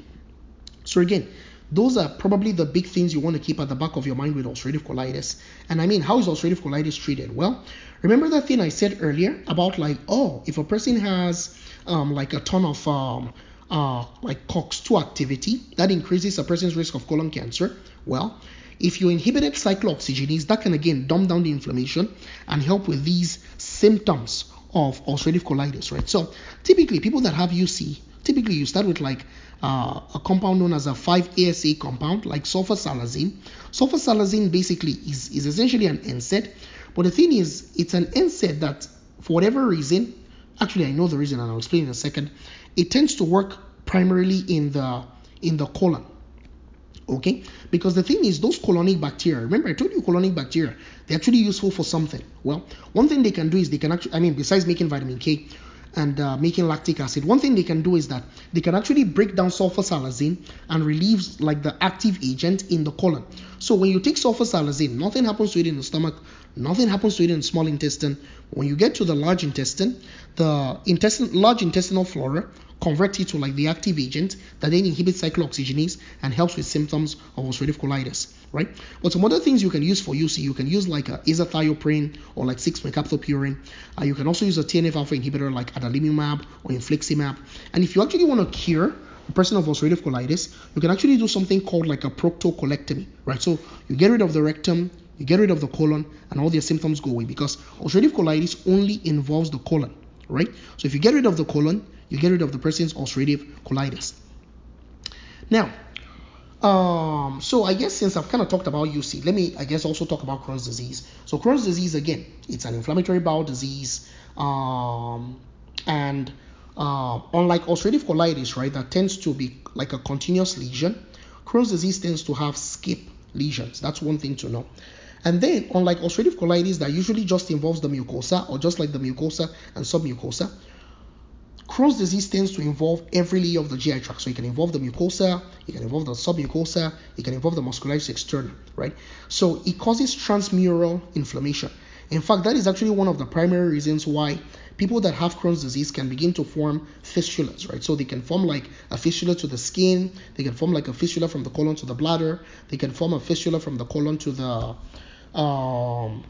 So again, those are probably the big things you want to keep at the back of your mind with ulcerative colitis. And I mean, how is ulcerative colitis treated? Well, remember that thing I said earlier about like, oh, if a person has um, like a ton of um, uh, like COX two activity, that increases a person's risk of colon cancer. Well, if you inhibited cyclooxygenase, that can again dumb down the inflammation and help with these symptoms of ulcerative colitis, right? So typically people that have U C, typically you start with like uh, a compound known as a five A S A compound, like sulfasalazine. Sulfasalazine basically is, is essentially an N SAID, but the thing is, it's an N SAID that for whatever reason, actually I know the reason and I'll explain in a second, it tends to work primarily in the in the colon. Okay, because the thing is, those colonic bacteria, remember I told you colonic bacteria, they're actually useful for something. Well, one thing they can do is they can actually, I mean, besides making vitamin K and uh, making lactic acid, one thing they can do is that they can actually break down sulfasalazine and relieve like the active agent in the colon. So when you take sulfasalazine, nothing happens to it in the stomach, nothing happens to it in the small intestine. When you get to the large intestine, the intestine, large intestinal flora converts it to like the active agent that then inhibits cyclooxygenase and helps with symptoms of ulcerative colitis, right? But some other things you can use for U C, you can use like a azathioprine or like six mercaptopurine. Uh, you can also use a T N F alpha inhibitor like adalimumab or infliximab. And if you actually want to cure a person of ulcerative colitis, you can actually do something called like a proctocolectomy, right? So you get rid of the rectum, you get rid of the colon, and all their symptoms go away, because ulcerative colitis only involves the colon, right? So if you get rid of the colon, you get rid of the person's ulcerative colitis. Now, um, so I guess since I've kind of talked about U C, let me, I guess, also talk about Crohn's disease. So Crohn's disease, again, it's an inflammatory bowel disease, um, and uh, unlike ulcerative colitis, right, that tends to be like a continuous lesion, Crohn's disease tends to have skip lesions. That's one thing to know. And then, unlike ulcerative colitis that usually just involves the mucosa, or just like the mucosa and submucosa, Crohn's disease tends to involve every layer of the G I tract. So it can involve the mucosa, it can involve the submucosa, it can involve the muscularis externa, right? So it causes transmural inflammation. In fact, that is actually one of the primary reasons why people that have Crohn's disease can begin to form fistulas, right? So they can form like a fistula to the skin, they can form like a fistula from the colon to the bladder, they can form a fistula from the colon to the um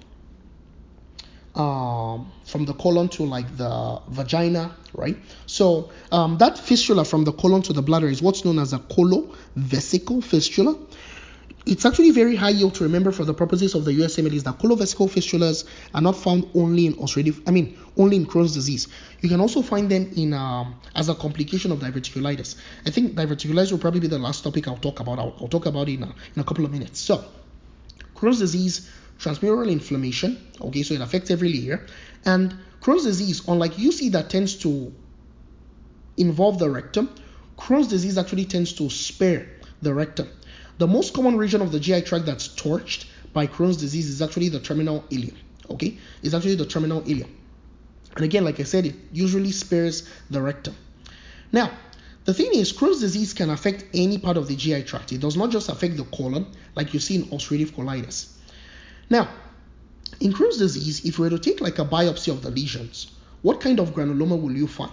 Um, from the colon to like the vagina, right? So um, that fistula from the colon to the bladder is what's known as a colovesical fistula. it's actually very high yield to remember for the purposes of the U S M L is that colovesical fistulas are not found only in ulcerative, I mean, only in Crohn's disease. You can also find them in um, as a complication of diverticulitis. I think diverticulitis will probably be the last topic I'll talk about. I'll, I'll talk about it in a, in a couple of minutes. So, Crohn's disease, transmural inflammation, okay, so it affects every layer. And Crohn's disease, unlike U C that tends to involve the rectum, Crohn's disease actually tends to spare the rectum. The most common region of the G I tract that's torched by Crohn's disease is actually the terminal ileum, okay? It's actually the terminal ileum. And again, like I said, it usually spares the rectum. Now, the thing is, Crohn's disease can affect any part of the G I tract. It does not just affect the colon, like you see in ulcerative colitis. Now, in Crohn's disease, if you were to take like a biopsy of the lesions, what kind of granuloma will you find?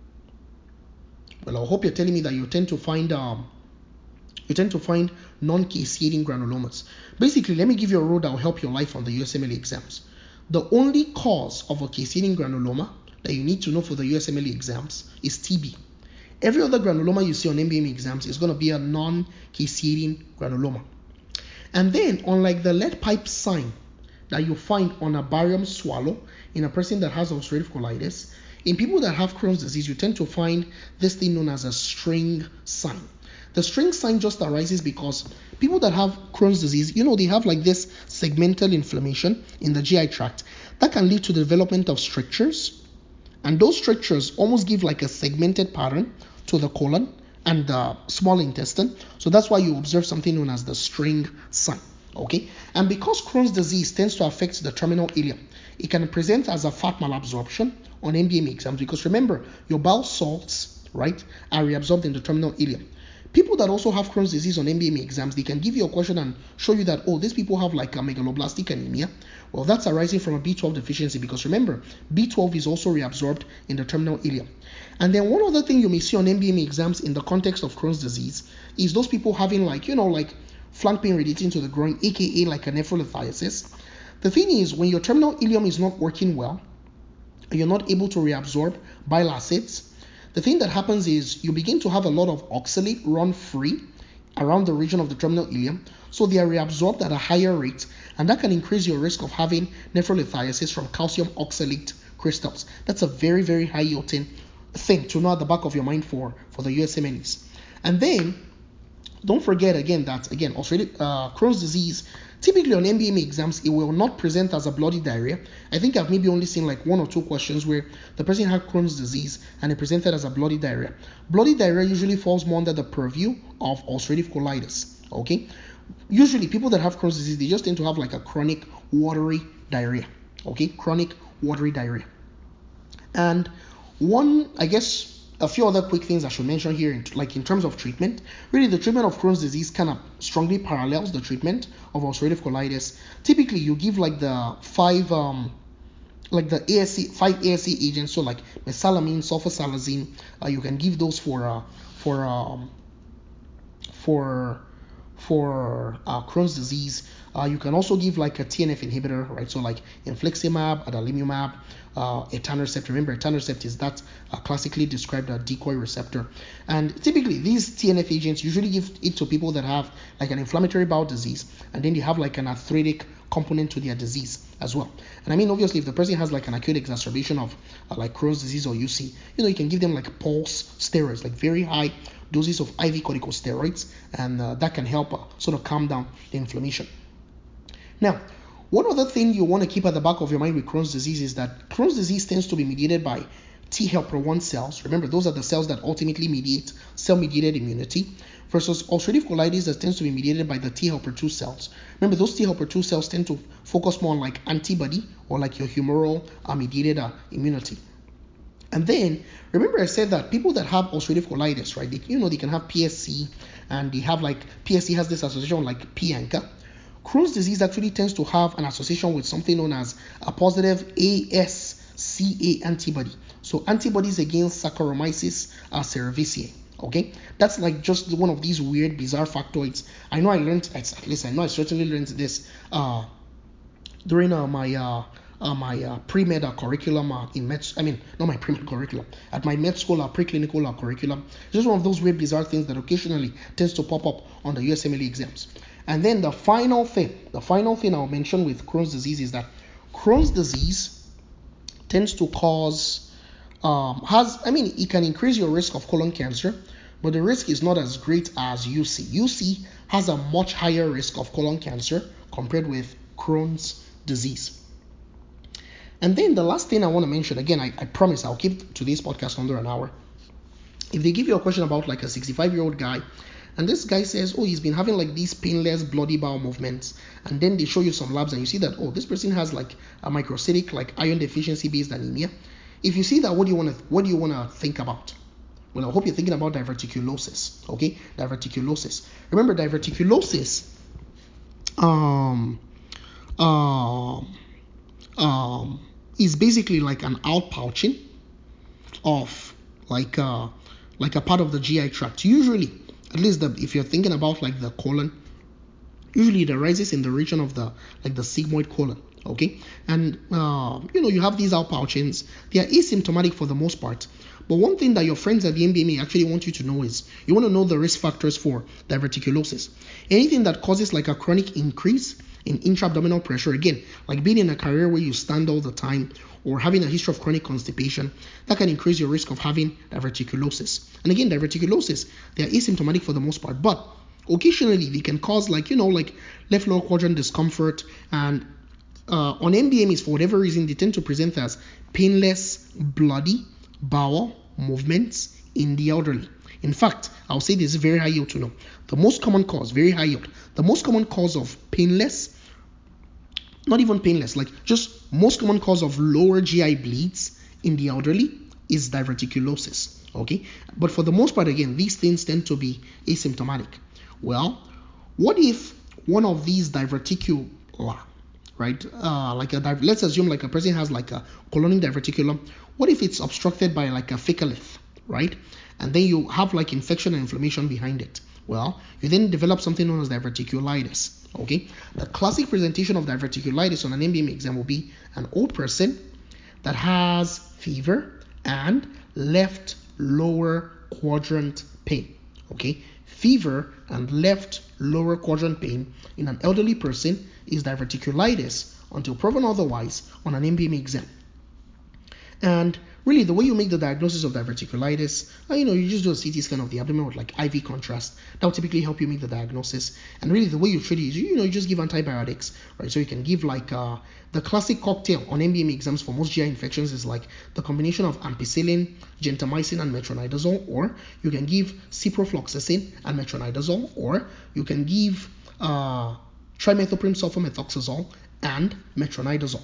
Well, I hope you're telling me that you tend to find um, you tend to find non-caseating granulomas. Basically, let me give you a rule that will help your life on the U S M L E exams. The only cause of a caseating granuloma that you need to know for the U S M L E exams is T B. Every other granuloma you see on M B M E exams is going to be a non-caseating granuloma. And then, unlike the lead pipe sign that you find on a barium swallow in a person that has ulcerative colitis, in people that have Crohn's disease, you tend to find this thing known as a string sign. The string sign just arises because people that have Crohn's disease, you know, they have like this segmental inflammation in the G I tract that can lead to the development of strictures, and those strictures almost give like a segmented pattern to the colon and the small intestine. So that's why you observe something known as the string sign, okay? And because Crohn's disease tends to affect the terminal ileum, it can present as a fat malabsorption on M B M E exams, because remember, your bowel salts, right, are reabsorbed in the terminal ileum. People that also have Crohn's disease on M B M E exams, they can give you a question and show you that, oh, these people have like a megaloblastic anemia. Well, that's arising from a B twelve deficiency, because remember, B twelve is also reabsorbed in the terminal ileum. And then one other thing you may see on M B M E exams in the context of Crohn's disease is those people having like, you know, like flank pain radiating to the groin, aka like a nephrolithiasis. The thing is, when your terminal ileum is not working well, and you're not able to reabsorb bile acids, the thing that happens is you begin to have a lot of oxalate run free around the region of the terminal ileum, so they are reabsorbed at a higher rate, and that can increase your risk of having nephrolithiasis from calcium oxalate crystals. That's a very, very high yielding thing to know at the back of your mind for, for the U S M L Es. And then, don't forget again that, again, ulcerative uh, Crohn's disease, typically on M B M E exams, it will not present as a bloody diarrhea. I think I've maybe only seen like one or two questions where the person had Crohn's disease and it presented as a bloody diarrhea. Bloody diarrhea usually falls more under the purview of ulcerative colitis, okay? Usually people that have Crohn's disease, they just tend to have like a chronic watery diarrhea, okay? Chronic watery diarrhea. And one, I guess, a few other quick things I should mention here, like in terms of treatment. Really, the treatment of Crohn's disease kind of strongly parallels the treatment of ulcerative colitis. Typically, you give like the five, um, like the A S C, five A S C agents, so like mesalamine, sulfasalazine. Uh, you can give those for uh, for um, for for uh, Crohn's disease. Uh, you can also give like a T N F inhibitor, right? So like infliximab, adalimumab, uh, etanercept. Remember, etanercept is that uh, classically described a decoy receptor. And typically, these T N F agents usually give it to people that have like an inflammatory bowel disease, and then they have like an arthritic component to their disease as well. And I mean, obviously, if the person has like an acute exacerbation of uh, like Crohn's disease or U C, you know, you can give them like pulse steroids, like very high doses of I V corticosteroids, and uh, that can help uh, sort of calm down the inflammation. Now, one other thing you want to keep at the back of your mind with Crohn's disease is that Crohn's disease tends to be mediated by T helper one cells. Remember, those are the cells that ultimately mediate cell-mediated immunity, versus ulcerative colitis that tends to be mediated by the T helper two cells. Remember, those T helper two cells tend to focus more on like antibody or like your humoral uh, mediated uh, immunity. And then, remember I said that people that have ulcerative colitis, right, they, you know, they can have P S C, and they have like, P S C has this association like P ANCA. Crohn's disease actually tends to have an association with something known as a positive A S C A antibody. So antibodies against Saccharomyces uh, cerevisiae. Okay, that's like just one of these weird, bizarre factoids. I know I learned, at least I know I certainly learned this uh, during uh, my uh, uh, my uh, pre-med uh, curriculum uh, in med. I mean, not my pre-med curriculum, at my med school uh, preclinical uh, curriculum. It's just one of those weird, bizarre things that occasionally tends to pop up on the U S M L E exams. And then the final thing, the final thing I'll mention with Crohn's disease is that Crohn's disease tends to cause, um, has, I mean, it can increase your risk of colon cancer, but the risk is not as great as U C. U C has a much higher risk of colon cancer compared with Crohn's disease. And then the last thing I want to mention, again, I, I promise I'll keep today's podcast under an hour. If they give you a question about like a sixty-five year old guy, and this guy says, oh, he's been having like these painless bloody bowel movements, and then they show you some labs and you see that, oh, this person has like a microcytic, like iron deficiency based anemia. If you see that, what do you want to what do you want to think about? Well, I hope you're thinking about diverticulosis. Okay, diverticulosis. Remember, diverticulosis um um um is basically like an outpouching of like uh like a part of the G I tract. Usually, at least the, if you're thinking about like the colon, usually it arises in the region of the like the sigmoid colon. Okay, and uh, you know, you have these outpouchings. They are asymptomatic for the most part. But one thing that your friends at the M B M A actually want you to know is you want to know the risk factors for diverticulosis. Anything that causes like a chronic increase in intra-abdominal pressure, again, like being in a career where you stand all the time, or having a history of chronic constipation, that can increase your risk of having diverticulosis. And again, diverticulosis, they are asymptomatic for the most part, but occasionally they can cause like, you know, like left lower quadrant discomfort, and uh, on M B M As, for whatever reason, they tend to present as painless, bloody bowel movements in the elderly. In fact, I'll say this is very high yield to know. The most common cause, very high yield, the most common cause of painless, not even painless, like just most common cause of lower G I bleeds in the elderly is diverticulosis. Okay, but for the most part, again, these things tend to be asymptomatic. Well, what if one of these diverticula, right, uh, like a let's assume like a person has like a colonic diverticulum. What if it's obstructed by like a fecalith, right? And then you have like infection and inflammation behind it. Well, you then develop something known as diverticulitis. Okay, the classic presentation of diverticulitis on an M B M A exam will be an old person that has fever and left lower quadrant pain. Okay, fever and left lower quadrant pain in an elderly person is diverticulitis until proven otherwise on an M B M A exam. And really, the way you make the diagnosis of diverticulitis, uh, you know, you just do a C T scan of the abdomen with like I V contrast. That will typically help you make the diagnosis. And really, the way you treat it is, you know, you just give antibiotics, right? So you can give like uh, the classic cocktail on M B M A exams for most G I infections is like the combination of ampicillin, gentamicin, and metronidazole, or you can give ciprofloxacin and metronidazole, or you can give uh, trimethoprim sulfamethoxazole and metronidazole.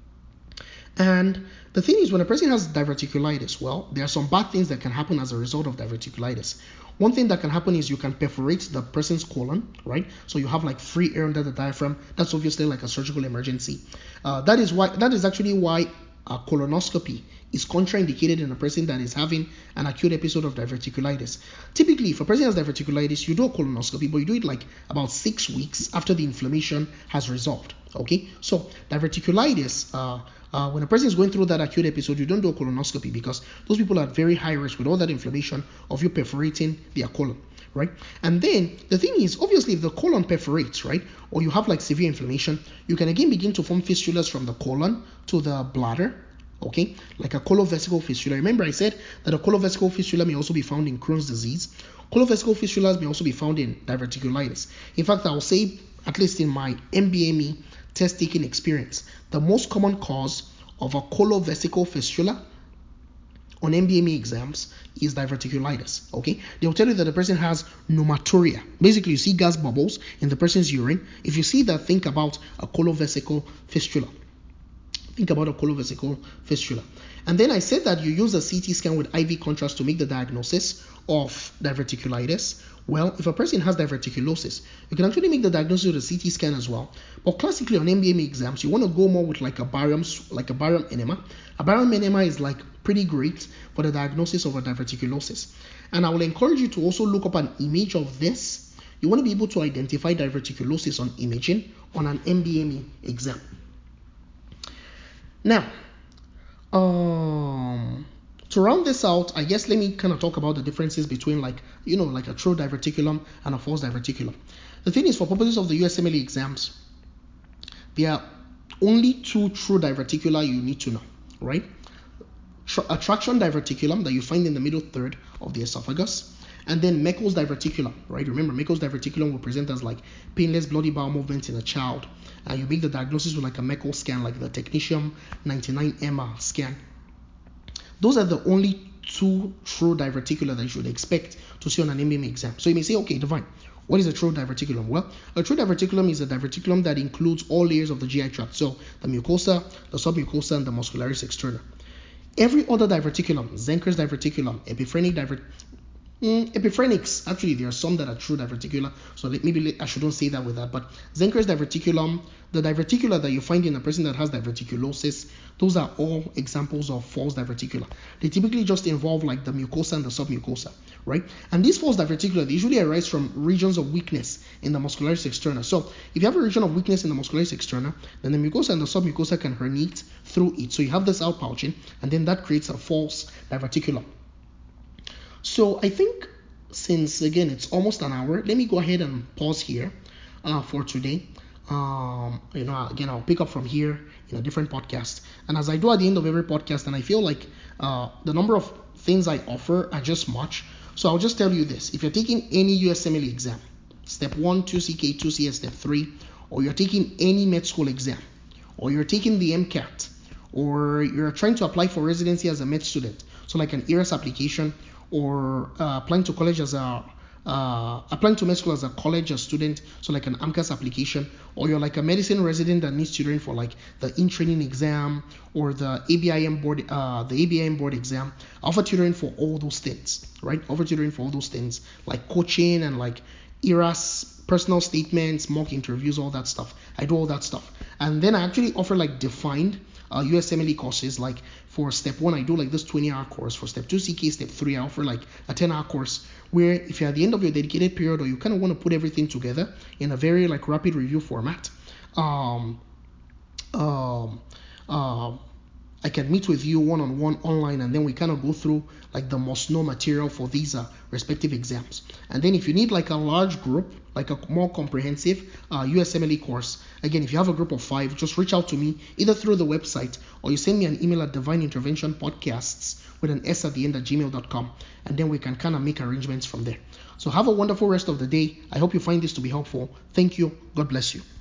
And the thing is, when a person has diverticulitis, well, there are some bad things that can happen as a result of diverticulitis. One thing that can happen is you can perforate the person's colon, right? So you have like free air under the diaphragm. That's obviously like a surgical emergency. Uh, that is why. That is actually why a colonoscopy is contraindicated in a person that is having an acute episode of diverticulitis. Typically, if a person has diverticulitis, you do a colonoscopy, but you do it like about six weeks after the inflammation has resolved. Okay, so diverticulitis, uh, uh, when a person is going through that acute episode, you don't do a colonoscopy because those people are at very high risk with all that inflammation of you perforating their colon, right? And then the thing is, obviously, if the colon perforates, right, or you have like severe inflammation, you can again begin to form fistulas from the colon to the bladder, okay, like a colovesical fistula. Remember, I said that a colovesical fistula may also be found in Crohn's disease. Colovesical fistulas may also be found in diverticulitis. In fact, I will say, at least in my M B M E test taking experience, the most common cause of a colovesical fistula on M B M E exams is diverticulitis. Okay, they will tell you that the person has pneumaturia. Basically, you see gas bubbles in the person's urine. If you see that, think about a colovesical fistula. Think about a colovesical fistula. And then I said that you use a C T scan with I V contrast to make the diagnosis of diverticulitis. Well, if a person has diverticulosis, you can actually make the diagnosis with a C T scan as well. But classically on M B M E exams, you want to go more with like a barium, like a barium enema. A barium enema is like pretty great for the diagnosis of a diverticulosis. And I will encourage you to also look up an image of this. You want to be able to identify diverticulosis on imaging on an M B M E exam. Now, um, To round this out, I guess let me kind of talk about the differences between like, you know, like a true diverticulum and a false diverticulum. The thing is, for purposes of the U S M L E exams, there are only two true diverticula you need to know, right? Tra- a traction diverticulum that you find in the middle third of the esophagus, and then Meckel's diverticulum, right? Remember, Meckel's diverticulum will present as like painless bloody bowel movements in a child, and you make the diagnosis with like a Meckel scan, like the Technetium ninety-nine M R scan. Those are the only two true diverticula that you should expect to see on an M B M exam. So you may say, okay, Divine, what is a true diverticulum? Well, a true diverticulum is a diverticulum that includes all layers of the G I tract, so the mucosa, the submucosa, and the muscularis externa. Every other diverticulum, Zenker's diverticulum, epiphrenic divert, mm, epiphrenics, actually there are some that are true diverticula, so maybe I shouldn't say that with that, but Zenker's diverticulum, the diverticula that you find in a person that has diverticulosis, those are all examples of false diverticula. They typically just involve like the mucosa and the submucosa, right? And these false diverticula, they usually arise from regions of weakness in the muscularis externa. So if you have a region of weakness in the muscularis externa, then the mucosa and the submucosa can herniate through it. So you have this outpouching, and then that creates a false diverticulum. So I think since, again, it's almost an hour, let me go ahead and pause here uh, for today. Um, you know, again, I'll pick up from here in a different podcast. And as I do at the end of every podcast, and I feel like uh, the number of things I offer are just much. So I'll just tell you this. If you're taking any U S M L E exam, step one, two C K, two C S, step three, or you're taking any med school exam, or you're taking the MCAT, or you're trying to apply for residency as a med student, so like an E R A S application, or uh, applying to college as a uh, applying to med school as a college a student, so like an AMCAS application, or you're like a medicine resident that needs tutoring for like the in-training exam or the A B I M board, uh, the A B I M board exam. I offer tutoring for all those things, right? I offer tutoring for all those things, like coaching and like E R A S, personal statements, mock interviews, all that stuff. I do all that stuff, and then I actually offer like defined Uh, U S M L E courses. Like for step one, I do like this twenty hour course. For step two C K, step three, I offer like a ten hour course, where if you're at the end of your dedicated period, or you kind of want to put everything together in a very like rapid review format, um, um, uh, I can meet with you one-on-one online, and then we kind of go through like the must know material for these uh, respective exams. And then if you need like a large group, like a more comprehensive uh, U S M L E course, again, if you have a group of five, just reach out to me either through the website, or you send me an email at divine intervention podcasts with an S at the end at gmail dot com, and then we can kind of make arrangements from there. So have a wonderful rest of the day. I hope you find this to be helpful. Thank you. God bless you.